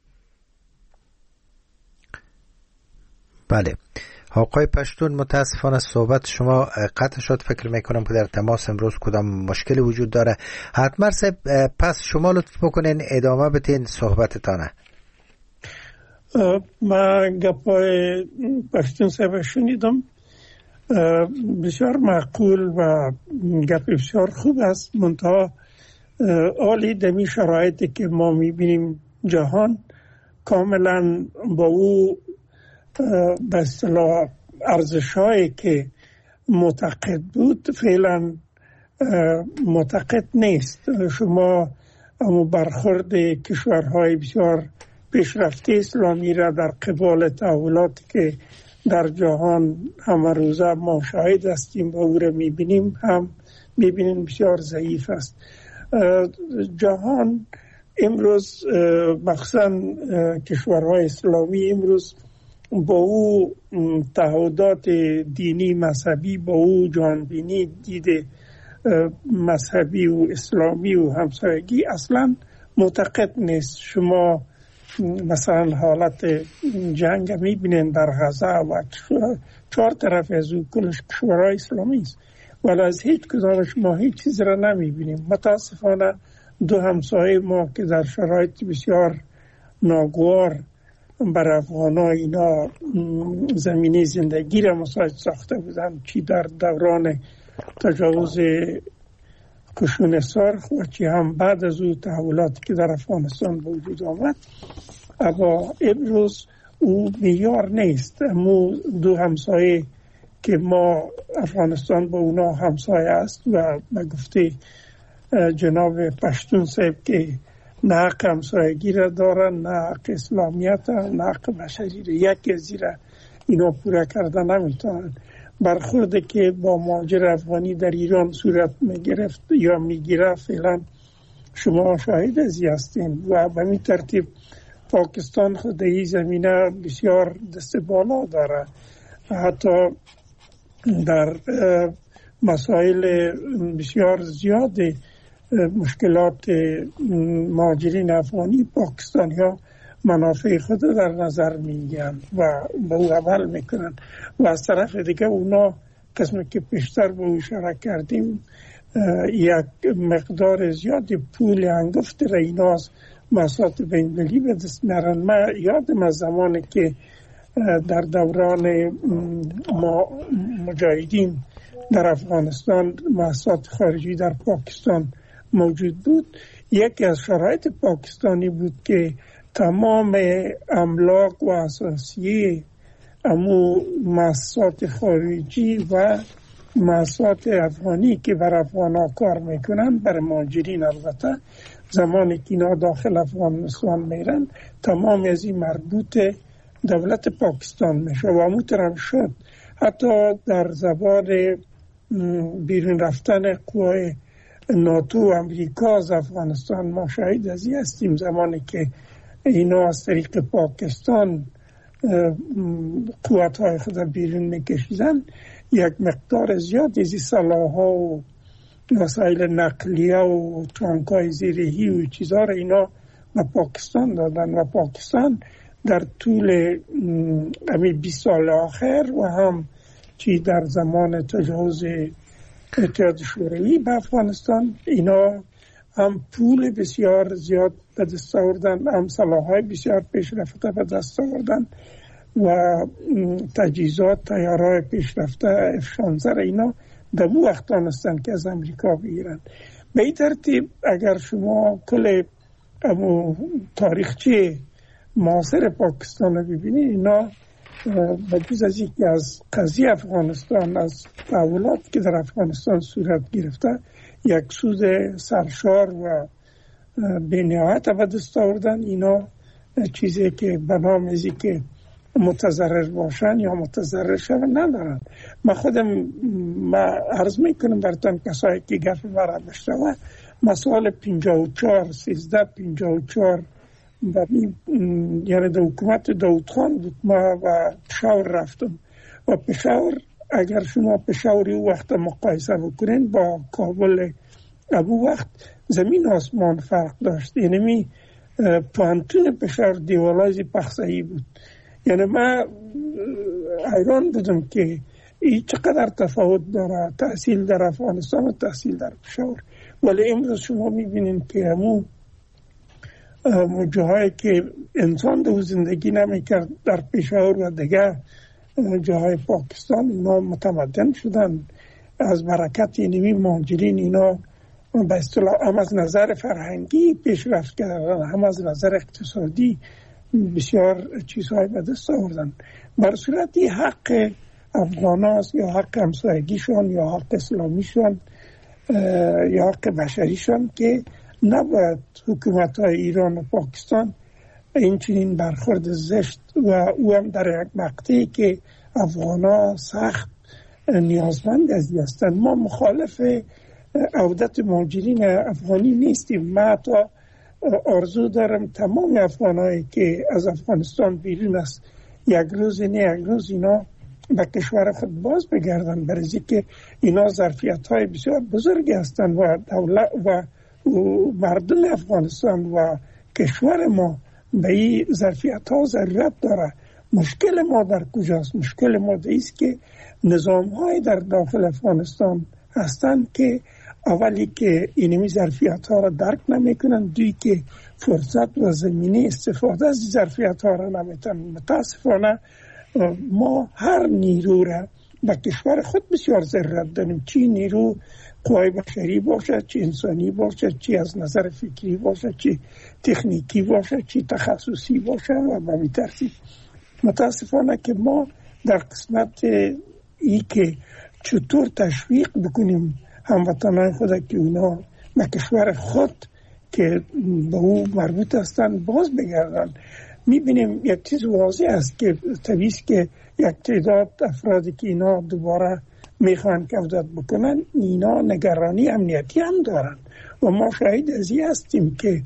بله آقای پشتون، متاسفانه صحبت شما قطع شد. فکر میکنم که در تماس امروز کدام مشکلی وجود داره. حتما صاحب پس شما لطف بکنین ادامه بتین صحبتتانه. من گپای پشتون صاحب شنیدم، بسیار معقول و گپ بسیار خوب است. منتها عالی دمی شرایطی که ما میبینیم جهان کاملا با او به اصطلاح ارزش‌هایی که معتقد بود فعلا معتقد نیست. شما اما برخورد کشورهای بسیار پیشرفته اسلامی را در قبال تحولاتی که در جهان همه روزه ما شاهد هستیم و او را میبینیم بسیار ضعیف است. جهان امروز مخصوصا کشورهای اسلامی امروز با او تعهدات دینی مذهبی، با او جانبینی دید مذهبی و اسلامی و همسایگی اصلا معتقد نیست. شما مثلا حالت جنگ میبینین در غزه و 4 طرف از او کلش کشورهای اسلامی است، ولی از هیچ کدامش ما هیچ چیز را نمیبینیم. متاسفانه 2 همسایه ما که در شرایط بسیار ناگوار بر افغان‌ها اینا زمینه زندگی را مساعد ساخته بودن، چی در دوران تجاوز کشون سرخ و چی هم بعد از او تحولاتی که در افغانستان به وجود آمد. اما امروز او معیار نیست. امو 2 همسایه که ما افغانستان با اونا همسایه است و به گفته جناب پشتون صاحب که نه حق همسایگی را دارن، نه حق اسلامیت، نه حق بشری را، یکی از زیرا اینا پورا کرده نمیتونن. برخورده که با مهاجر افغانی در ایران صورت میگرفت یا میگیره فعلا شما شاهد ازی هستین و به این ترتیب پاکستان خود در این زمینه بسیار دست بالا داره. حتی در مسائل بسیار زیاده مشکلات مهاجرین افغانی پاکستانی ها منافع خود در نظر میگیرن و به او عمل میکنن و از طرف دیگه اونا قسمی که پیشتر به او اشاره کردیم یک مقدار زیادی پول هنگفت را اینا از مساعد بین‌المللی به دست میارن. من یادم از زمانی که در دوران مجاهدین در افغانستان مساعد خارجی در پاکستان موجود بود، یکی از شرایط پاکستانی بود که تمام املاک و اساسیه امو مساعد خارجی و مساعد افغانی که بر افغانا کار میکنن، بر مهاجرین البته زمانی که اینا داخل افغانستان میرن، تمام از این مربوط دولت پاکستان میشه و همونطور شد. حتی در زبان بیرون رفتن قوای ناتو و امریکا از افغانستان ما شاهد از این هستیم. زمانی که اینا از طریق پاکستان قوت‌های خود بیرون میکشیدن، یک مقدار زیاد از این سلاح‌ها و وسایل نقلیه و تانک‌های زیرهی و چیزها را اینا به پاکستان دادن و پاکستان در طول 20 سال آخر و هم چی در زمان تجاوز اتحاد شوروی به افغانستان اینا هم پول بسیار زیاد به دست آوردن، هم سلاح‌های بسیار پیشرفته به دست آوردن و تجهیزات طیاره‌های پیشرفته F-16 اینا در اون وقت دانستن که از امریکا بگیرن. به این ترتیب اگر شما کل تاریخچه معاصر پاکستان رو ببینید، اینا بجز از یکی از قضیه افغانستان، از تحولات که در افغانستان صورت گرفته، یک سود سرشار و بی‌نهایت به دست آوردن. اینا چیزی که به نام ازی که متضرر باشن یا متضرر شون ندارن. من خودم عرض میکنم براتون کسایی که گفت مرا بشنوه، من سال 54 1354 یعنی در حکومت داود خان بود، ما و پشاور رفتم و پشاور اگر شما پشاوری وقت مقایسه بکنین با کابل ابو وقت زمین آسمان فرق داشت. یعنی پانتون پشاور دیوالای پخصه‌ای بود. یعنی من حیران بودم که این چقدر تفاوت داره تحصیل در افغانستان و تحصیل در پشاور. ولی امروز شما میبینین که همون جاهایی که انسان در زندگی نمیکرد در پشاور و دیگر جاهای پاکستان، اینا متمدن شدن از برکت اینمی مهاجرین. اینا به اصطلاح هم از نظر فرهنگی پیشرفت کردن، هم از نظر اقتصادی بسیار چیزهای به دست آوردن. بر صورتی حق افغان هاست یا حق همسایگیشون یا حق اسلامیشون یا حق بشریشون که نباید حکومت های ایران و پاکستان این چنین برخورد زشت و او هم در یک مقطعی که افغان ها سخت نیازمند از هستند. ما مخالف عودت مهاجرین افغانی نیستیم. ما تا آرزو دارم تمام افغانایی که از افغانستان بیرون است یک روز اینا به کشور خود باز بگردن، برای که اینا ظرفیت های بسیار بزرگی هستند و دولت و مردم افغانستان و کشور ما به این ظرفیت ها ضرورت داره. مشکل ما در کجاست؟ مشکل ما است که نظام های در داخل افغانستان هستند که اولی که اینمی ظرفیت ها را درک نمیکنن، دوی که فرصت و زمینه استفاده از ظرفیت ها را نمیتن. متاسفانه ما هر نیرو را به کشور خود بسیار ضرورت داریم، چی نیرو قوای بشری باشه، چی انسانی باشه، چی از نظر فکری باشه، چی تکنیکی باشه، چی تخصصی باشه و به این ترتیب. متاسفانه که ما در قسمت ای که چطور تشویق بکنیم هموطنان خود که اونا به کشور خود که به او مربوط هستند باز بگردن، میبینیم یک چیز واضح است که طبیعی است که یک تعداد افرادی که اینا دوباره میخوان که عودت بکنن، اینا نگرانی امنیتی هم دارن و ما شاهد از این هستیم که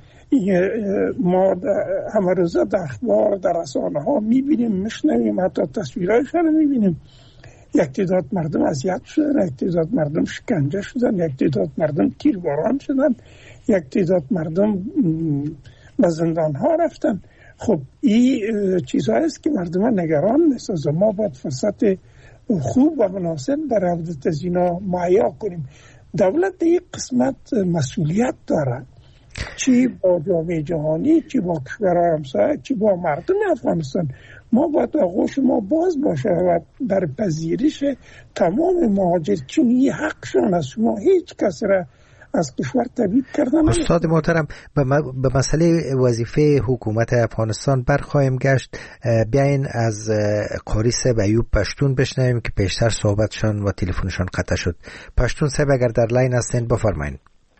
ما همه روزه در اخبار در رسانه ها میبینیم، میشنویم، حتی تصویرهایشان میبینیم. یک تعداد مردم اذیت شدن، یک تعداد مردم شکنجه شدن، یک تعداد مردم تیرباران شدن، یک تعداد مردم به زندان ها رفتن. خب این چیزهایی است که مردم نگران نیست. ما باید فرصت خوب و مناسب در عودت از اینا مهیا کنیم. دولت این قسمت مسئولیت داره، چی با جامعه جهانی، چی با کشورهای همسایه، چی با مردم افغانستان. ما باید آغوش ما باز باشه و در پذیرش تمام مهاجر، چون این حقشان است. شما هیچ کس را از کشور تبعید کردن. استاد محترم، به مسئله وظیفه حکومت افغانستان برخواهیم گشت. بیاین از قاری صاحب ایوب پشتون بشنویم که پیشتر صحبتشان و تلفنشان قطع شد. پشتون صاحب اگر در لاین هستین بفرمایید.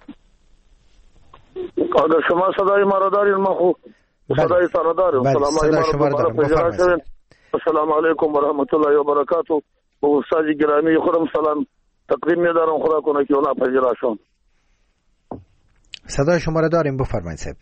اگر شما صدای ما را دارین، ما خوب صدای سر داریم. السلام علیکم و رحمت الله و برکاته. به استاد گرامی خودم سلام تقدیم می‌دارم. خدا کنه که اونا پذیراشون. صدای شما را داریم، بفرمایید صاحب.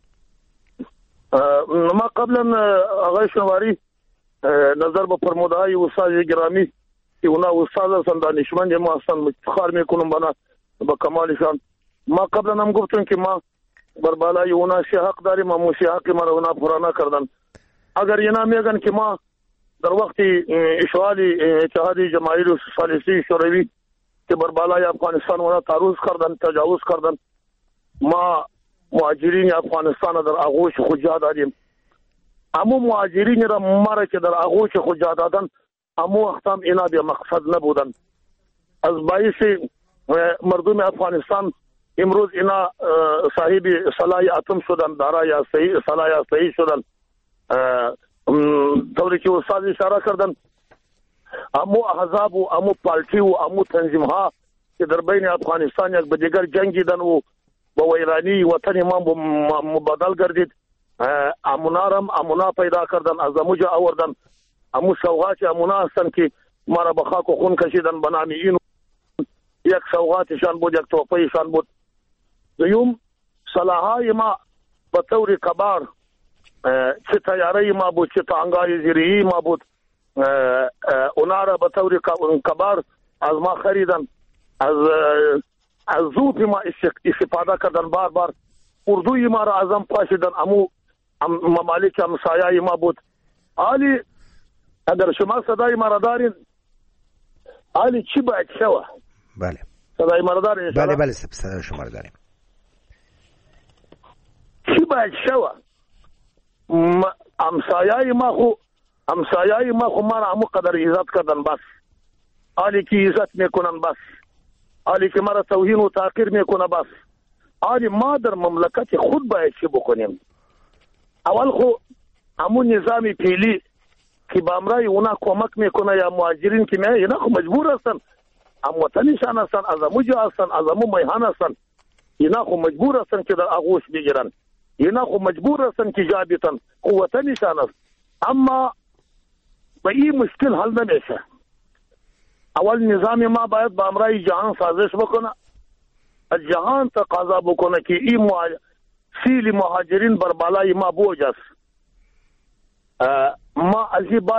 ما قبلا آقای شنواری نظر به فرمودهای استاد گرامی که اونا استاد هستند، دانشمند ما هستند، افتخار میکنم بنا به کمالشان. ما قبلا هم گفتم که ما بر بالای اونا حق داریم، ما موسی حق ما را اونا پورا نکردن. اگر اینا میگن که ما در وقت اشغال اتحاد جماهیر سوسیالیستی شوروی که بر بالای افغانستان اونا تعرض کردن، تجاوز کردن، ما مهاجرین افغانستان در آغوش خود جا دادیم. اما مهاجرین را ما که در آغوش خود جا دادن، اما وقت هم اینا به مقصد نبودن. از باعث مردم افغانستان امروز اینا صاحب صلاح اتم شدن، دارای صلاح صحیح شدن. طوری که استاد اشاره کردن امو احزاب و امو پارتی و امو تنظیم ها که در بین افغانستان یک به دیگر جنگیدن و با ویرانی وطن ما مبادل گردید. امونا پیدا کردن، از اموجا آوردن. امو سوغات امونا هستن که ما را به خاک و خون کشیدن به نام اینو. یک سوغاتشان بود، یک توپهشان بود. دوم سلاحای ما به طور کبار چه تیاره ما بود، چه تانگای زیری ما بود، اونا را به طور کبار از ما خریدن. از زوب ما استفاده کردن، بار بار اردوی ما را ازم پاشیدن. امو ممالک همسایه ما بود. حالی اگر شما صدای ما را دارین، حالی چی باید شوه؟ بله صدای ما را دارین؟ بله صدای شما را داریم. چی باید شوه؟ همسایه ما خو ما را همو قدر عزت کردن، بس حالی که عزت میکنن، بس حالی که ما را توهین و تحقیر میکنه، بس حالی ما در مملکت خود باید چی بکنیم؟ اول خو همون نظام پیلی که با امرای اونا کمک میکنه یا مهاجرین که میایه، اینا خو مجبور هستن، هم وطنشان هستن، از امو جا هستن، از امو میهان هستن، اینا خو مجبور هستن که در آغوش بگیرن، اینا خو مجبور هستن که جا بیتن، خو وطنشان هست. اما به این مشکل حل نمیشه. اول نظام ما باید با امرای جهان سازش بکنه، از جهان تقاضا بکنه که این سیل مهاجرین بر بالای ما بوج است. ما از این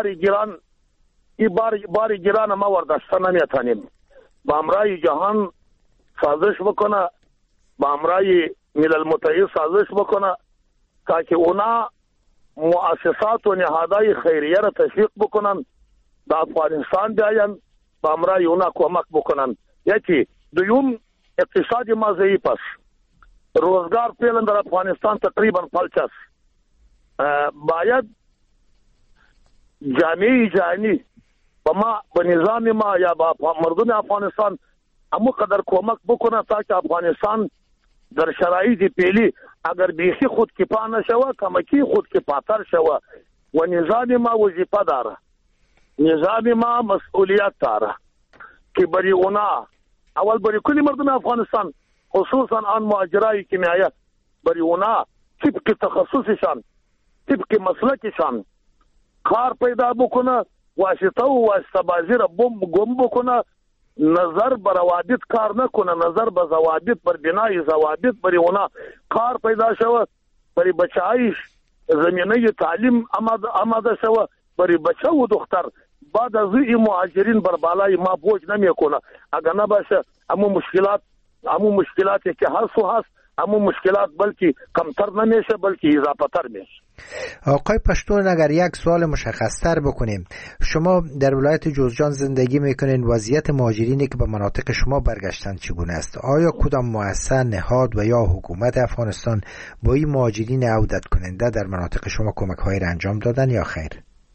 بار گیران ما ورداشته نمیتانیم. با امرای جهان سازش بکنه، با امرای ملل متحد سازش بکنه که اونا مؤسسات و نهادهای خیریه را تشویق بکنن، در افغانستان بیاین، با امرای اونا کمک بکنن. یکی. دوم اقتصاد ما ضعیف است، روزگار فعلا در افغانستان تقریبا فلج است. باید جامعه جهانی به نظام ما یا با مردم افغانستان همو قدر کمک بکنه تا که افغانستان در شرایط پیلی اگر بیخی خود کفا نشوه، کمکی خود کفاتر شوه. و نظام ما وظیفه داره، نظام ما مسئولیت داره که بری اونا، اول بری کلی مردم افغانستان، خصوصا آن مهاجرایی که میآید، بری اونا طبق تخصصشان، طبق مسلکشان کار پیدا بکنه، واسطه و واسطه بازی را گم بکنه، نظر بر روابط کار نکنه، نظر بر ضوابط، بر بنای ضوابط بری اونا کار پیدا شوه، بری بچه‌ایش زمینه تعلیم آماده شوه، بری بچه و دختر بعد از این مهاجرین بر بالای ما بوج نمیکنه. اگر نباشه همون مشکلاتی که هست همون مشکلات بلکه کمتر نمیشه بلکه اضافه تر میشه. آقای پشتون، اگر یک سوال مشخص‌تر بکنیم، شما در ولایت جوزجان زندگی میکنین، وضعیت مهاجرینی که به مناطق شما برگشتن چگونه است؟ آیا کدام مؤسسه، نهاد و یا حکومت افغانستان با این مهاجرین عودت کننده در مناطق شما کمک‌هایی را انجام دادن یا خیر؟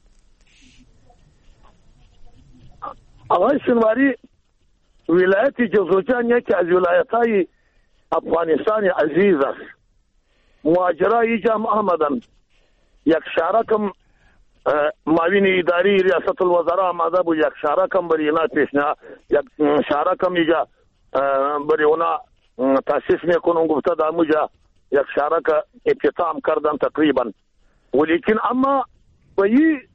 آقای شنواری، ولایت جوزجان یکی از ولایت‌های افغانستان عزیز است. مهاجرای جمع آمدن، یک شارکم معاون اداری ریاست الوزراء آمده بود، یک شارکم بری اونا پیشنهاد، یک شارکم اینجا بری اونا تاسیس میکنم گفته در موجه یک شارک افتتام کردن تقریبا. ولیکن اما به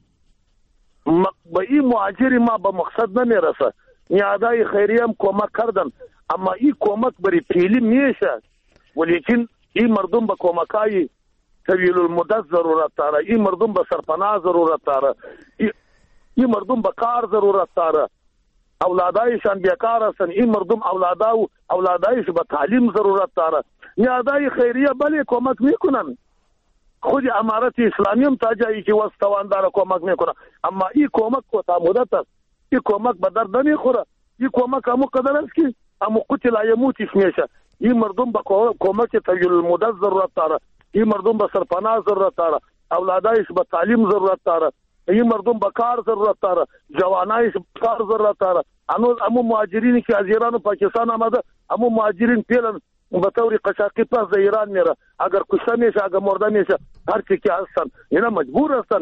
این مهاجری ما به مقصد نمیرسه. نیادای خیریه هم کمک کردن، اما این کمک بری پیلی میشه، ولیکن این مردم به کمکای طویل المدت ضرورت داره، این مردم به سرپناه ضرورت داره، این مردم به کار ضرورت داره، اولادایشان بیکار هستن، این مردم اولادایش به تعلیم ضرورت داره. نیادای خیریه بله کمک میکنن، خود امارت اسلامی هم تا جایی که وستوان داره کمک میکنه، اما این کمک کوتاه مدت است، این کمک به درد نمیخوره. این کمک همو قدر است که همو قتل یموتش میشه. این مردم به کمک طویل المدت ضرورت داره، این مردم به سرپناه ضرورت داره، اولادایش به تعلیم ضرورت داره، این مردم به کار ضرورت داره، جوانایش به کار ضرورت داره. همو مهاجرینی که از ایران و پاکستان آمده، همو مهاجرین پیلن به طور قشاقی پس از ایران میره، اگر کشته میشه اگر مرده میشه هر چی که هستن، اینا مجبور هستن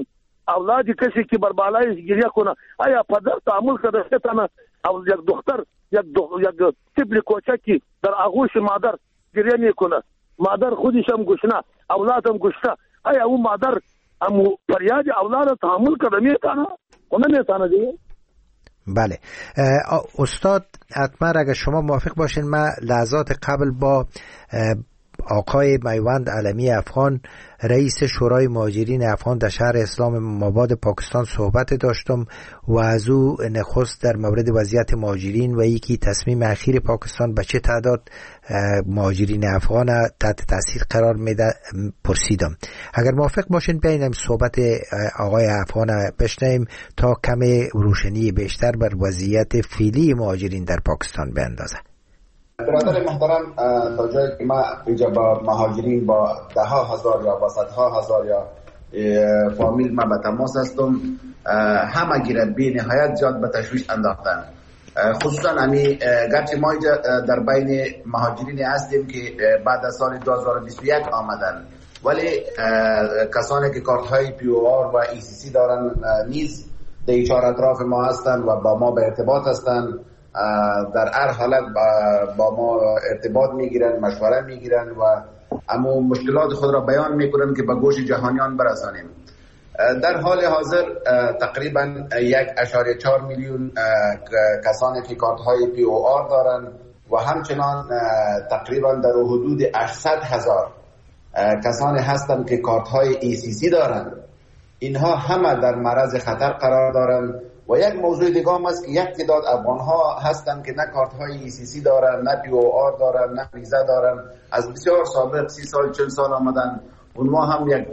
اولاد کسی که بر بالایش گریه کنه، آیا پدر تعامل کرده تنه او یک دختر یک طفل کوچکی در آغوش مادر گریه میکنه، مادر خودش هم گشنه، اولاد هم گشنه، آیا او مادر هم فریاد اولاد تحمل کرده میتونه؟ خونه نمیتونه دیگه. بله استاد اطمر اگر شما موافق باشین من لحظات قبل با آقای میوند علمی افغان رئیس شورای مهاجرین افغان در شهر اسلام آباد پاکستان صحبت داشتم و از او نخست در مورد وضعیت مهاجرین و یکی تصمیم اخیر پاکستان به چه تعداد مهاجرین افغان تحت تاثیر قرار میده پرسیدم. اگر موافق باشین بیایم صحبت آقای افغان بشنویم تا کم روشنی بیشتر بر وضعیت فعلی مهاجرین در پاکستان بیندازه. برادر محترم، تا جایی که ما اینجا با مهاجرین با 10,000 یا با 100,000 یا فامیل ما به تماس هستم، همه گیره بی نهایت زیاد به تشویش انداختن. خصوصا همی گرچه ما در بین مهاجرین هستیم که بعد از سال 2021 آمدن، ولی کسانی که کارت های POR و ECC دارن نیز در چهار اطراف ما هستن و با ما به ارتباط هستن. در هر حالت با ما ارتباط میگیرن، مشوره میگیرن و اما مشکلات خود را بیان میکنن که به گوش جهانیان برسانیم. در حال حاضر تقریبا 1.4 میلیون کسانی که کارت های POR دارن و همچنان تقریبا در حدود 800,000 کسانی هستند که کارت های ECC دارن. اینها همه در معرض خطر قرار دارن. و یک موضوع دیگه هم است که یک تعداد افغان ها هستند که نه کارت های ECC دارن، نه POR دارن، نه ویزا دارن، از بسیار سابق 30 سال 40 سال آمدن. اونها هم یک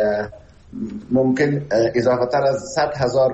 ممکن اضافه تر از 100,000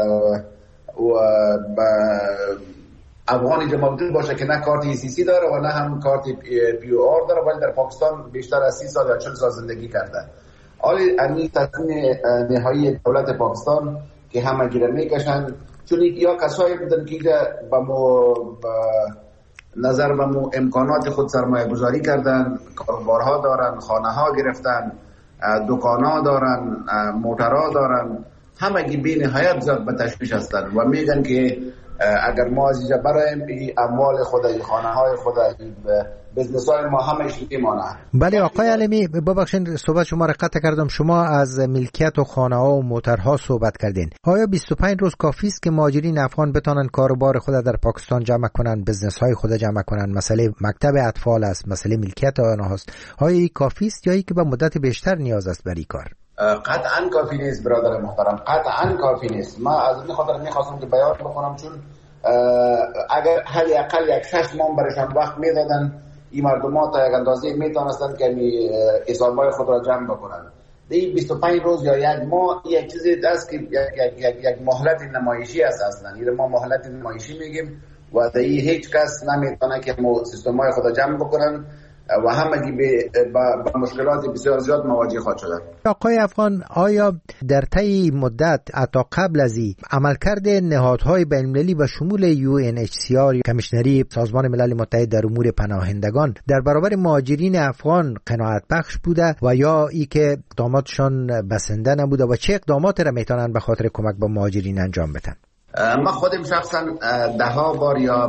افغانی موجود باشه که نه کارت ECC داره و نه هم کارت POR داره، ولی در پاکستان بیشتر از 30 سال یا 40 سال زندگی کرده. حالی این تصمیم نهایی دولت پاکستان که همه گیره میکشن، چون یا کسایی بودن که با نظر به امکانات خود سرمایه گذاری کردن، کاروبارها دارن، خانه ها گرفتن، دکان ها دارن، موترها دارن، همه گی بی نهایت زیاد به تشویش هستن و میگن که اگر ما از اینجا برایم اموال خود، خانه های خود، بزنس های ما همش میمانه. بله آقای علمی، ببخشید صحبت شما را قطع کردم. شما از ملکیت و خانه ها و موترها صحبت کردین. آیا 25 روز کافی است که مهاجرین افغان بتانن کاروبار خود در پاکستان جمع کنن، بزنس های خود جمع کنن؟ مسئله مکتب اطفال است، مسئله ملکیت آنها است. آیا این کافی است یا ای که به مدت بیشتر نیاز است برای کار؟ قطعا کافی نیست برادر محترم، قطعا کافی نیست. ما از این خاطر میخواستم که بیان بکنم، چون اگر حدی اقل 6 ماه برایشان وقت میدادن، این مردم ها تا یک اندازه میتونستن که حسابهای خود را جمع بکنن. دی 25 روز یا یک ماه یک چیزی است که یک مهلت نمایشی است. اصلا این ما مهلت نمایشی میگیم و دی هیچ کس نمیتونه که سیستم‌های خود را جمع بکنن و همگی با مشکلات بسیار زیاد مواجه خواهد شدن. آقای افغان، آیا در طی مدت حتی قبل از این عملکرد نهادهای بین‌المللی و شمول UNHCR کمیشنری سازمان ملل متحد در امور پناهندگان در برابر مهاجرین افغان قناعت بخش بوده و یا ای که اقداماتشان بسنده نبوده و چه اقدامات را میتونن به خاطر کمک به مهاجرین انجام بدن؟ ما خودم شخصا 10 بار یا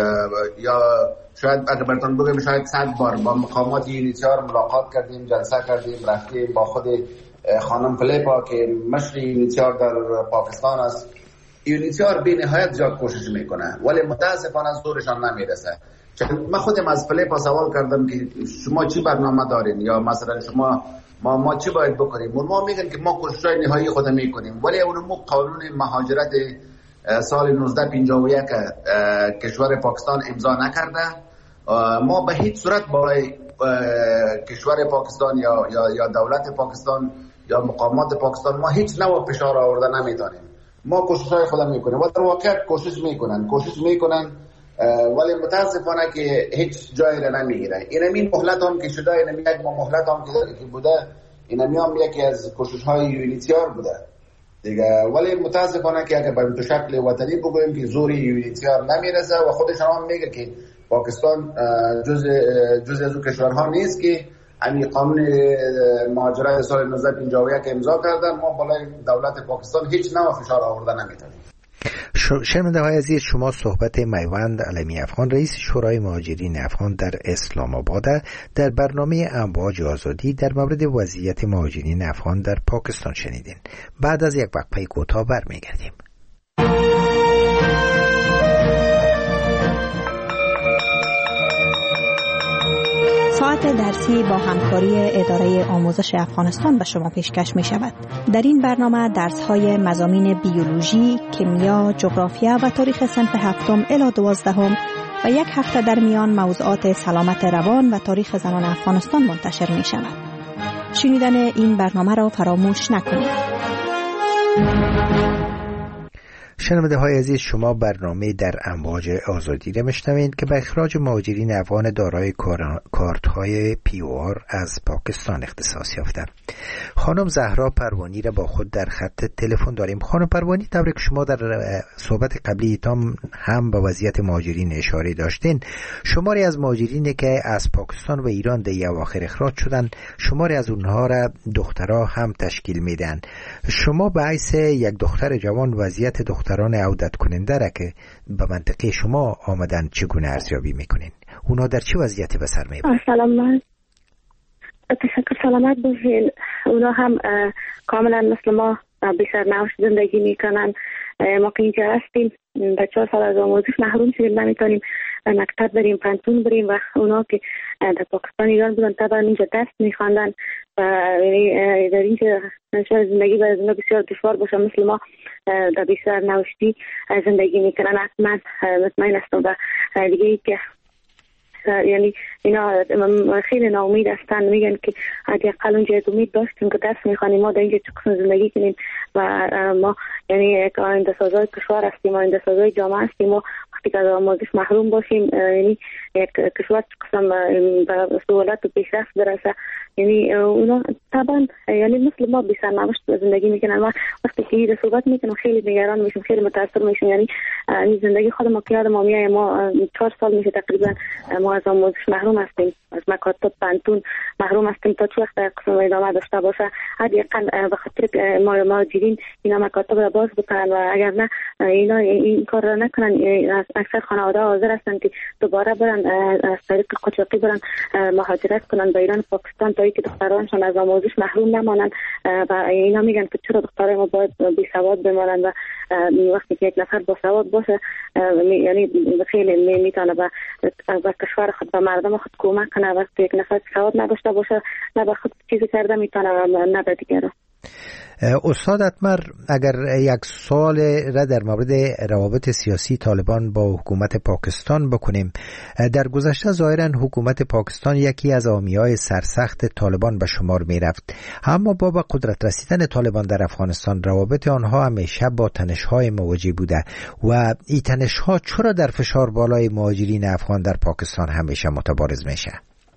شاید اگر براتون بگم شاید 100 بار با مقامات UNHCR ملاقات کردیم، جلسه کردیم، رفتیم با خود خانم فلیپا که مشر UNHCR در پاکستان است. UNHCR بی نهایت زیاد کوشش میکنه ولی متاسفانه زورشان نمیرسه. من خودم از فلیپا سوال کردم که شما چی برنامه دارین یا مثلا شما ما چی باید بکنیم؟ ما میگن که ما کوشش‌های نهایی خود میکنیم ولی اونمو قانون مهاجرت سال 1951 کشور پاکستان امضا نکرده. ما به هیچ صورت برای کشور پاکستان یا دولت پاکستان یا مقامات پاکستان ما هیچ نوع فشار آورده نمیتونیم. ما کوشش‌های خودم میکنیم و در واقع کوشش میکنن ولی متاسفانه که هیچ جایی را نمیگیره. این مهلت هم که شده، این یک مهلت هم که بوده، این هم یکی از کوشش‌های UNHCR بوده دیگه. ولی متاسفانه که اگر به شکل وطنی بگوییم که زوری UNHCR نمیرسه و خودشان هم میگه که پاکستان جز از اون کشورها نیست که همین قانون مهاجرت سال 1951 امضا کردن، ما بالای دولت پاکستان هیچ نوع فشار آوردن نمیتونیم. شنونده های عزیز، شما صحبت میوند علمی افغان رئیس شورای مهاجرین افغان در اسلام آباد در برنامه امواج آزادی در مورد وضعیت مهاجرین افغان در پاکستان شنیدین. بعد از یک وقفه کوتاه برمیگردیم. ساعت درسی با همکاری اداره آموزش افغانستان به شما پیشکش می شود. در این برنامه درس‌های مضامین بیولوژی، کیمیا، جغرافیا و تاریخ صنف 7 الی 12 و یک هفته در میان موضوعات سلامت روان و تاریخ زنان افغانستان منتشر می شود. شنیدن این برنامه را فراموش نکنید. شنونده های عزیز، شما برنامه در امواج آزادی را میشنوید که به اخراج مهاجرین افغان دارای کارت های POR از پاکستان اختصاص یافته. خانم زهرا پروانی را با خود در خط تلفن داریم. خانم پروانی، طوری که شما در صحبت قبلی هم به وضعیت مهاجرین اشاره داشتین، شماری از مهاجرینی که از پاکستان و ایران در اواخر اخراج شدن، شماری از اونها را دخترها هم تشکیل میدن. شما به حیث یک دختر جوان وضعیت دختران عودت کننده را که به منطقه شما آمدن چگونه ارزیابی میکنین؟ اونا در چه وضعیتی به سر میبرن؟ سلامت، تشکر، سلامت باشین. اونا هم کاملا مثل ما بی سرنوشت زندگی میکنن. ما که اینجا هستیم به 4 سال از آموزش محروم شدیم، نمیتونیم مکتب بریم، پانتون بریم و اونا که در پاکستان ایران بودن طبعا اینجا دست میخواندن و در اینجا شاید زندگی برای اونا بسیار دشوار باشه. مثل ما در بی سرنوشتی زندگی میکنن. حتما مطمئن هستم و دیگه ای که یعنی اینا خیلی ناامید هستن، میگن که حداقل اونجا امید داشتیم که درس میخوانیم، ما در اینجا چه قسم زندگی کنیم و ما یعنی یک آینده سازای کشور هستیم، آینده سازای جامعه هستیم. ما وقتی که از آموزش محروم باشیم، یعنی یک کشور چه قسم به سهولت و پیشرفت برسه، یعنی اونا طبعا یعنی مثل ما بی سرنوشت زندگی میکنن. ما وقتی که این صحبت میکنم خیلی نگران میشم، خیلی متاثر میشم. یعنی این زندگی خود ما که یادم میاد، ما 4 سال میشه تقریبا ما از آموزش محروم هستیم، از مکاتب پانتون محروم هستیم تا چه وقت قسم ادامه داشته باشه. حداقل به خاطر ما مهاجرین اینا مکاتب را باز بکنن و اگر نه اینا این کار را نکنن، اکثر خانواده حاضر هستن که دوباره برن از طریق قاچاقی برن مهاجرت کنن به ایران پاکستان تا اینکه دخترانشان از آموزش محروم نمانند. و اینا میگن که چرا دخترای ما باید بی سواد بمانند و وقتی که یک نفر با سواد باشه یعنی خیلی میتونه به کشور خود و مردم خود کمک کنه. وقتی یک نفر سواد نداشته باشه نه به خود چیزی کرده میتونه نه به دیگران. استاد اتمر، اگر یک سوال را در مورد روابط سیاسی طالبان با حکومت پاکستان بکنیم، در گذشته ظاهرا حکومت پاکستان یکی از حامی‌های سرسخت طالبان به شمار می رفت، اما با به قدرت رسیدن طالبان در افغانستان روابط آنها همیشه با تنش‌های مواجه بوده و این تنش‌ها چرا در فشار بالای مهاجرین افغان در پاکستان همیشه متبارز میشه؟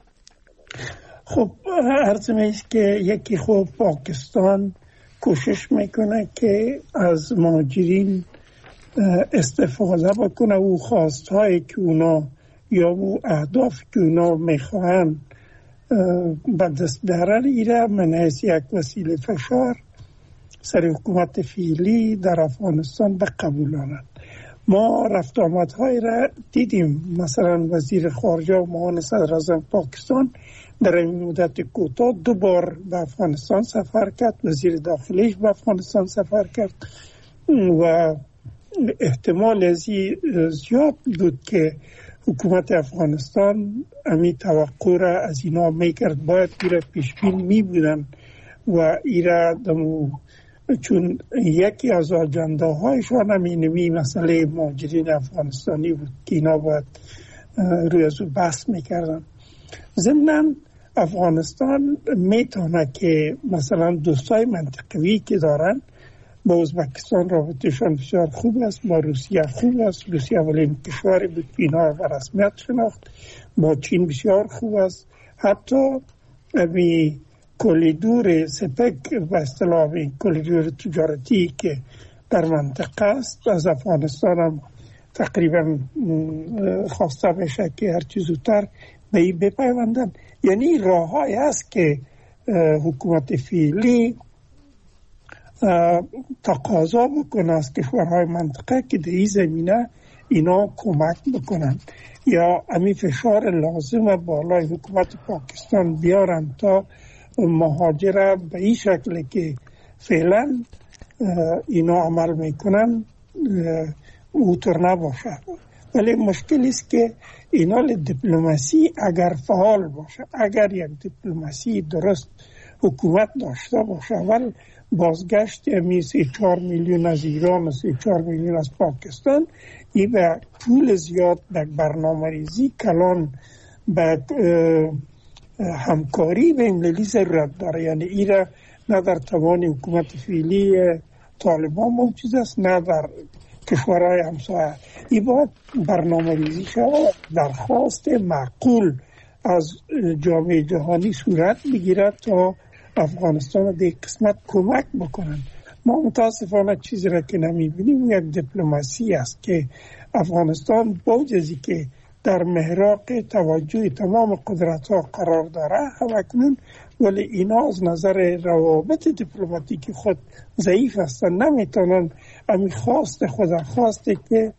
خب عرض می‌است که یکی خوب پاکستان کوشش میکنه که از مهاجرین استفاده بکنه و خواستهایی که اونا یا و اهداف که اونا میخواهن به دست بیارن ایره من حیث یک وسیله فشار سر حکومت فعلی در افغانستان بقبولانند. ما رفت آمدهای را دیدیم، مثلا وزیر خارجه و معاون صدر اعظم پاکستان در این مدت کوتاه 2 بار به افغانستان سفر کرد، وزیر داخلیش به افغانستان سفر کرد و احتمال زیاد بود که حکومت افغانستان امی توقع را از اینا میکرد، باید ایره پیشبین میبودن و ایره چون یکی از اجنده هایشان همینمی مسئله مهاجرین افغانستانی بود که اینا باید روی ازو بحث میکردن. ضمناً افغانستان میتونه که مثلا دوستای منطقوی که دارن با ازبکستان رابطهشان بسیار خوب است، با روسیه خوب است، روسیه اولین کشوری بود که اینا به رسمیت شناخت، با چین بسیار خوب است، حتی بی کلیدور سپک و اصطلاح کلیدور تجارتی که در منطقه است از افغانستان هم تقریبا خواسته بشه که هرچی زودتر به این بپیوندن. یعنی راه‌هایی است که حکومت فعلی تقاضا بکنه از کشورهای منطقه که در این زمینه اینا کمک بکنن یا امی فشار لازم بالای حکومت پاکستان بیارن تا مهاجر به این شکل که فعلا اینا عمل میکنن اوتر نباشه. ولی مشکل است که اینا دیپلماسی اگر فعال باشه، اگر یک دیپلماسی درست حکومت داشته باشه، اول بازگشت امی 3-4 میلیون از ایران و 3-4 میلیون از پاکستان این به پول زیاد به برنامه ریزی کلان به همکاری به ملی ضرورت داره. یعنی ایره نه در توان حکومت فعلی طالبان موجود است نه در کشورهای همسایه. این باید برنامه ریزی شود، درخواست معقول از جامعه جهانی صورت بگیرد تا افغانستان در قسمت کمک بکنن. ما متاسفانه چیزی را که نمیبینیم یک دیپلماسی است که افغانستان باوجزی که در محراق توجه تمام قدرت ها قرار داره همکنون، ولی اینا از نظر روابط دیپلماتیک خود ضعیف هستند، نمیتونن امی خواست که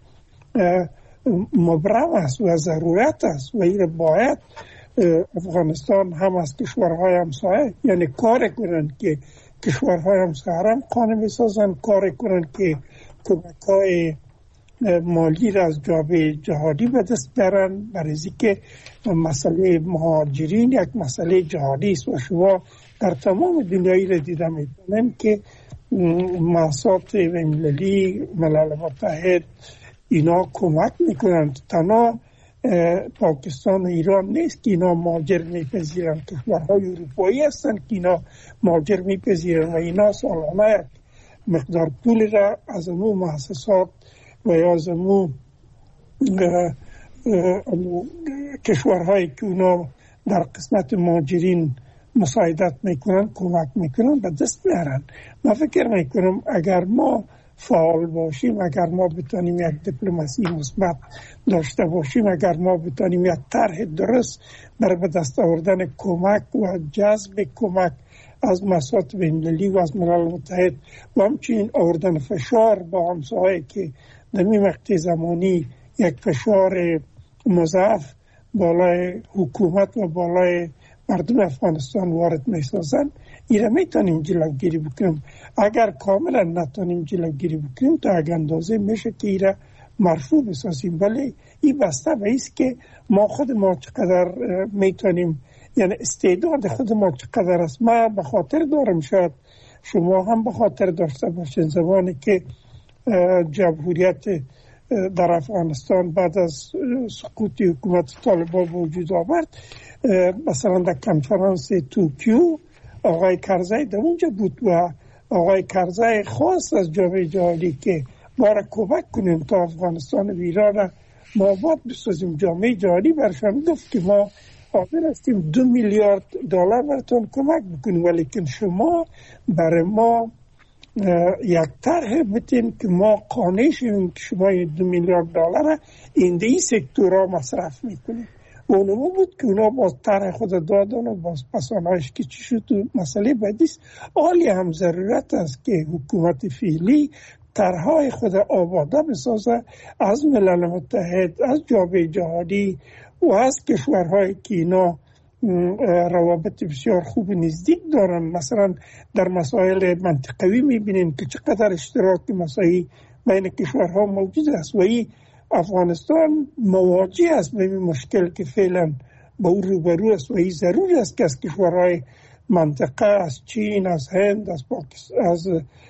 مبرم است و ضرورت است و این باید افغانستان هم از کشورهای همسایه یعنی کار کنن که کشورهای همسایه هم قانع بسازن، کار کنن که کمک‌های مالی را از جامعه جهانی به دست بیارن، برای که مسئله مهاجرین یک مسئله جهانی است و شما در تمام دنیایی را دیده می‌کنید که مؤسسات مللی، ملل متحد اینا کمک میکنند. تنها پاکستان و ایران نیست که اینا مهاجر میپذیرند، کشورهای اروپایی هستند که اینا مهاجر میپذیرند و اینا سالانه مقدار پول را از امو مؤسسات و یا از امو کشورهایی که اونا در قسمت مهاجرین مساعدت میکنن کمک میکنن به دست میارن. من فکر میکنم اگر ما فعال باشیم، اگر ما بتانیم یک دیپلماسی مثبت داشته باشیم، اگر ما بتانیم یک طرح درست برای به دست آوردن کمک و جذب کمک از مؤسسات بین‌المللی و از ملل متحد و همچنین آوردن فشار با همسایه که در این مقطع زمانی یک فشار مضاعف بالای حکومت و بالای مردم افغانستان وارد میسازن، ایره میتونیم جلوگیری بکنیم. اگر کاملا نتونیم جلوگیری بکنیم تا یک اندازه میشه که ایره مرفوع بسازیم، ولی این بسته به ایست که ما خود ما چقدر میتونیم، یعنی استعداد خود ما چقدر است. ما به خاطر دارم، شاید شما هم به خاطر داشته باشین، زمانی که جمهوریت در افغانستان بعد از سقوط حکومت طالبان وجود آورد، مثلا در کنفرانس توکیو آقای کرزی در اونجا بود و آقای کرزی خواست از جامعه جهانی که باره کمک کنیم تا افغانستان و ایران را ما باید بسازیم. جامعه جهانی برشان گفت که ما حاضر هستیم 2 میلیارد دلار براتون کمک بکنیم، ولیکن شما برای ما یک طرح بتین که ما قانع شویم که شما 2 میلیارد دلار این سکتورها مصرف میکنیم. و اونمو بود که اونا باز طرح خود دادن و باز پسانهایش که چی شد. مسئله بعدیست عالی هم ضرورت است که حکومت فعلی طرحهای خود آباده بسازه از ملل متحد، از جامعه جهانی و از کشورهایی که اینا روابط بسیار خوب نزدیک دارن. مثلا در مسائل منطقوی میبینیم که چقدر اشتراک مسائل بین کشورها موجود است و این افغانستان مواجه است به این مشکل که فعلا با او روبرو است و این ضروری است که از کشورهای منطقه، از چین، از هند، از پاکستان، از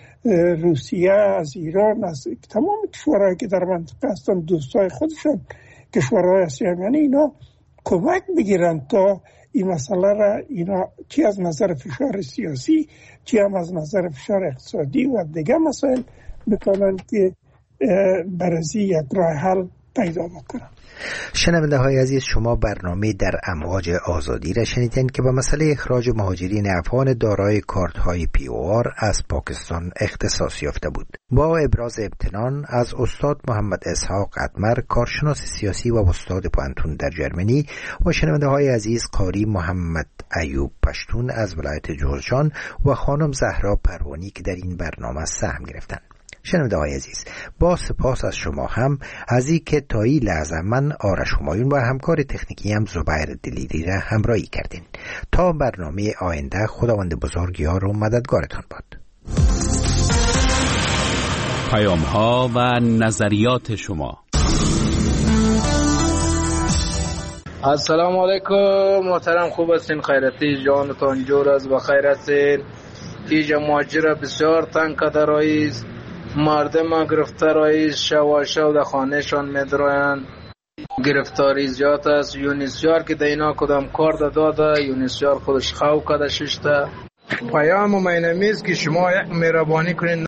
روسیه، از ایران، از تمام کشورهایی که در منطقه هستن، دوستای خودشان کشورهای آسیایی، اینا کمک بگیرن تا این مسئله را اینا چی از نظر فشار سیاسی چی هم از نظر فشار اقتصادی و دیگه مسائل بکنن که برای یک راه حل پیدا بکنم. شنونده های عزیز، شما برنامه در امواج آزادی را شنیدین که به مسئله اخراج مهاجرین افغان دارای کارت های POR از پاکستان اختصاص یافته بود. با ابراز امتنان از استاد محمد اسحاق اتمر، کارشناس سیاسی و استاد پانتون در جرمنی، و شنونده های عزیز قاری محمد ایوب پشتون از ولایت جورجان و خانم زهرا پروانی که در این برنامه سهم گرفتند. شنونده های عزیز، با سپاس از شما هم از این که تا این لحظه من آرش همایون و همکار تکنیکی هم زبیر دلیری را همراهی کردین. تا برنامه آینده، خداوند بزرگ یار و مددگارتان باد. پیام ها و نظریات شما. السلام علیکم محترم، خوب هستین؟ خیرتی جانتان جور از بخیر هستین؟ اینجا ماجرا بسیار تنگ کده رئیس، مردم گرفته رئیس، شو در خانهشان میدراین، گرفتاری زیاد است. یونیسیار که دینا کدام کار داده، یونیسیار خودش خواو کده ششته. پیام مینمیز که شما یک مهربانی کنین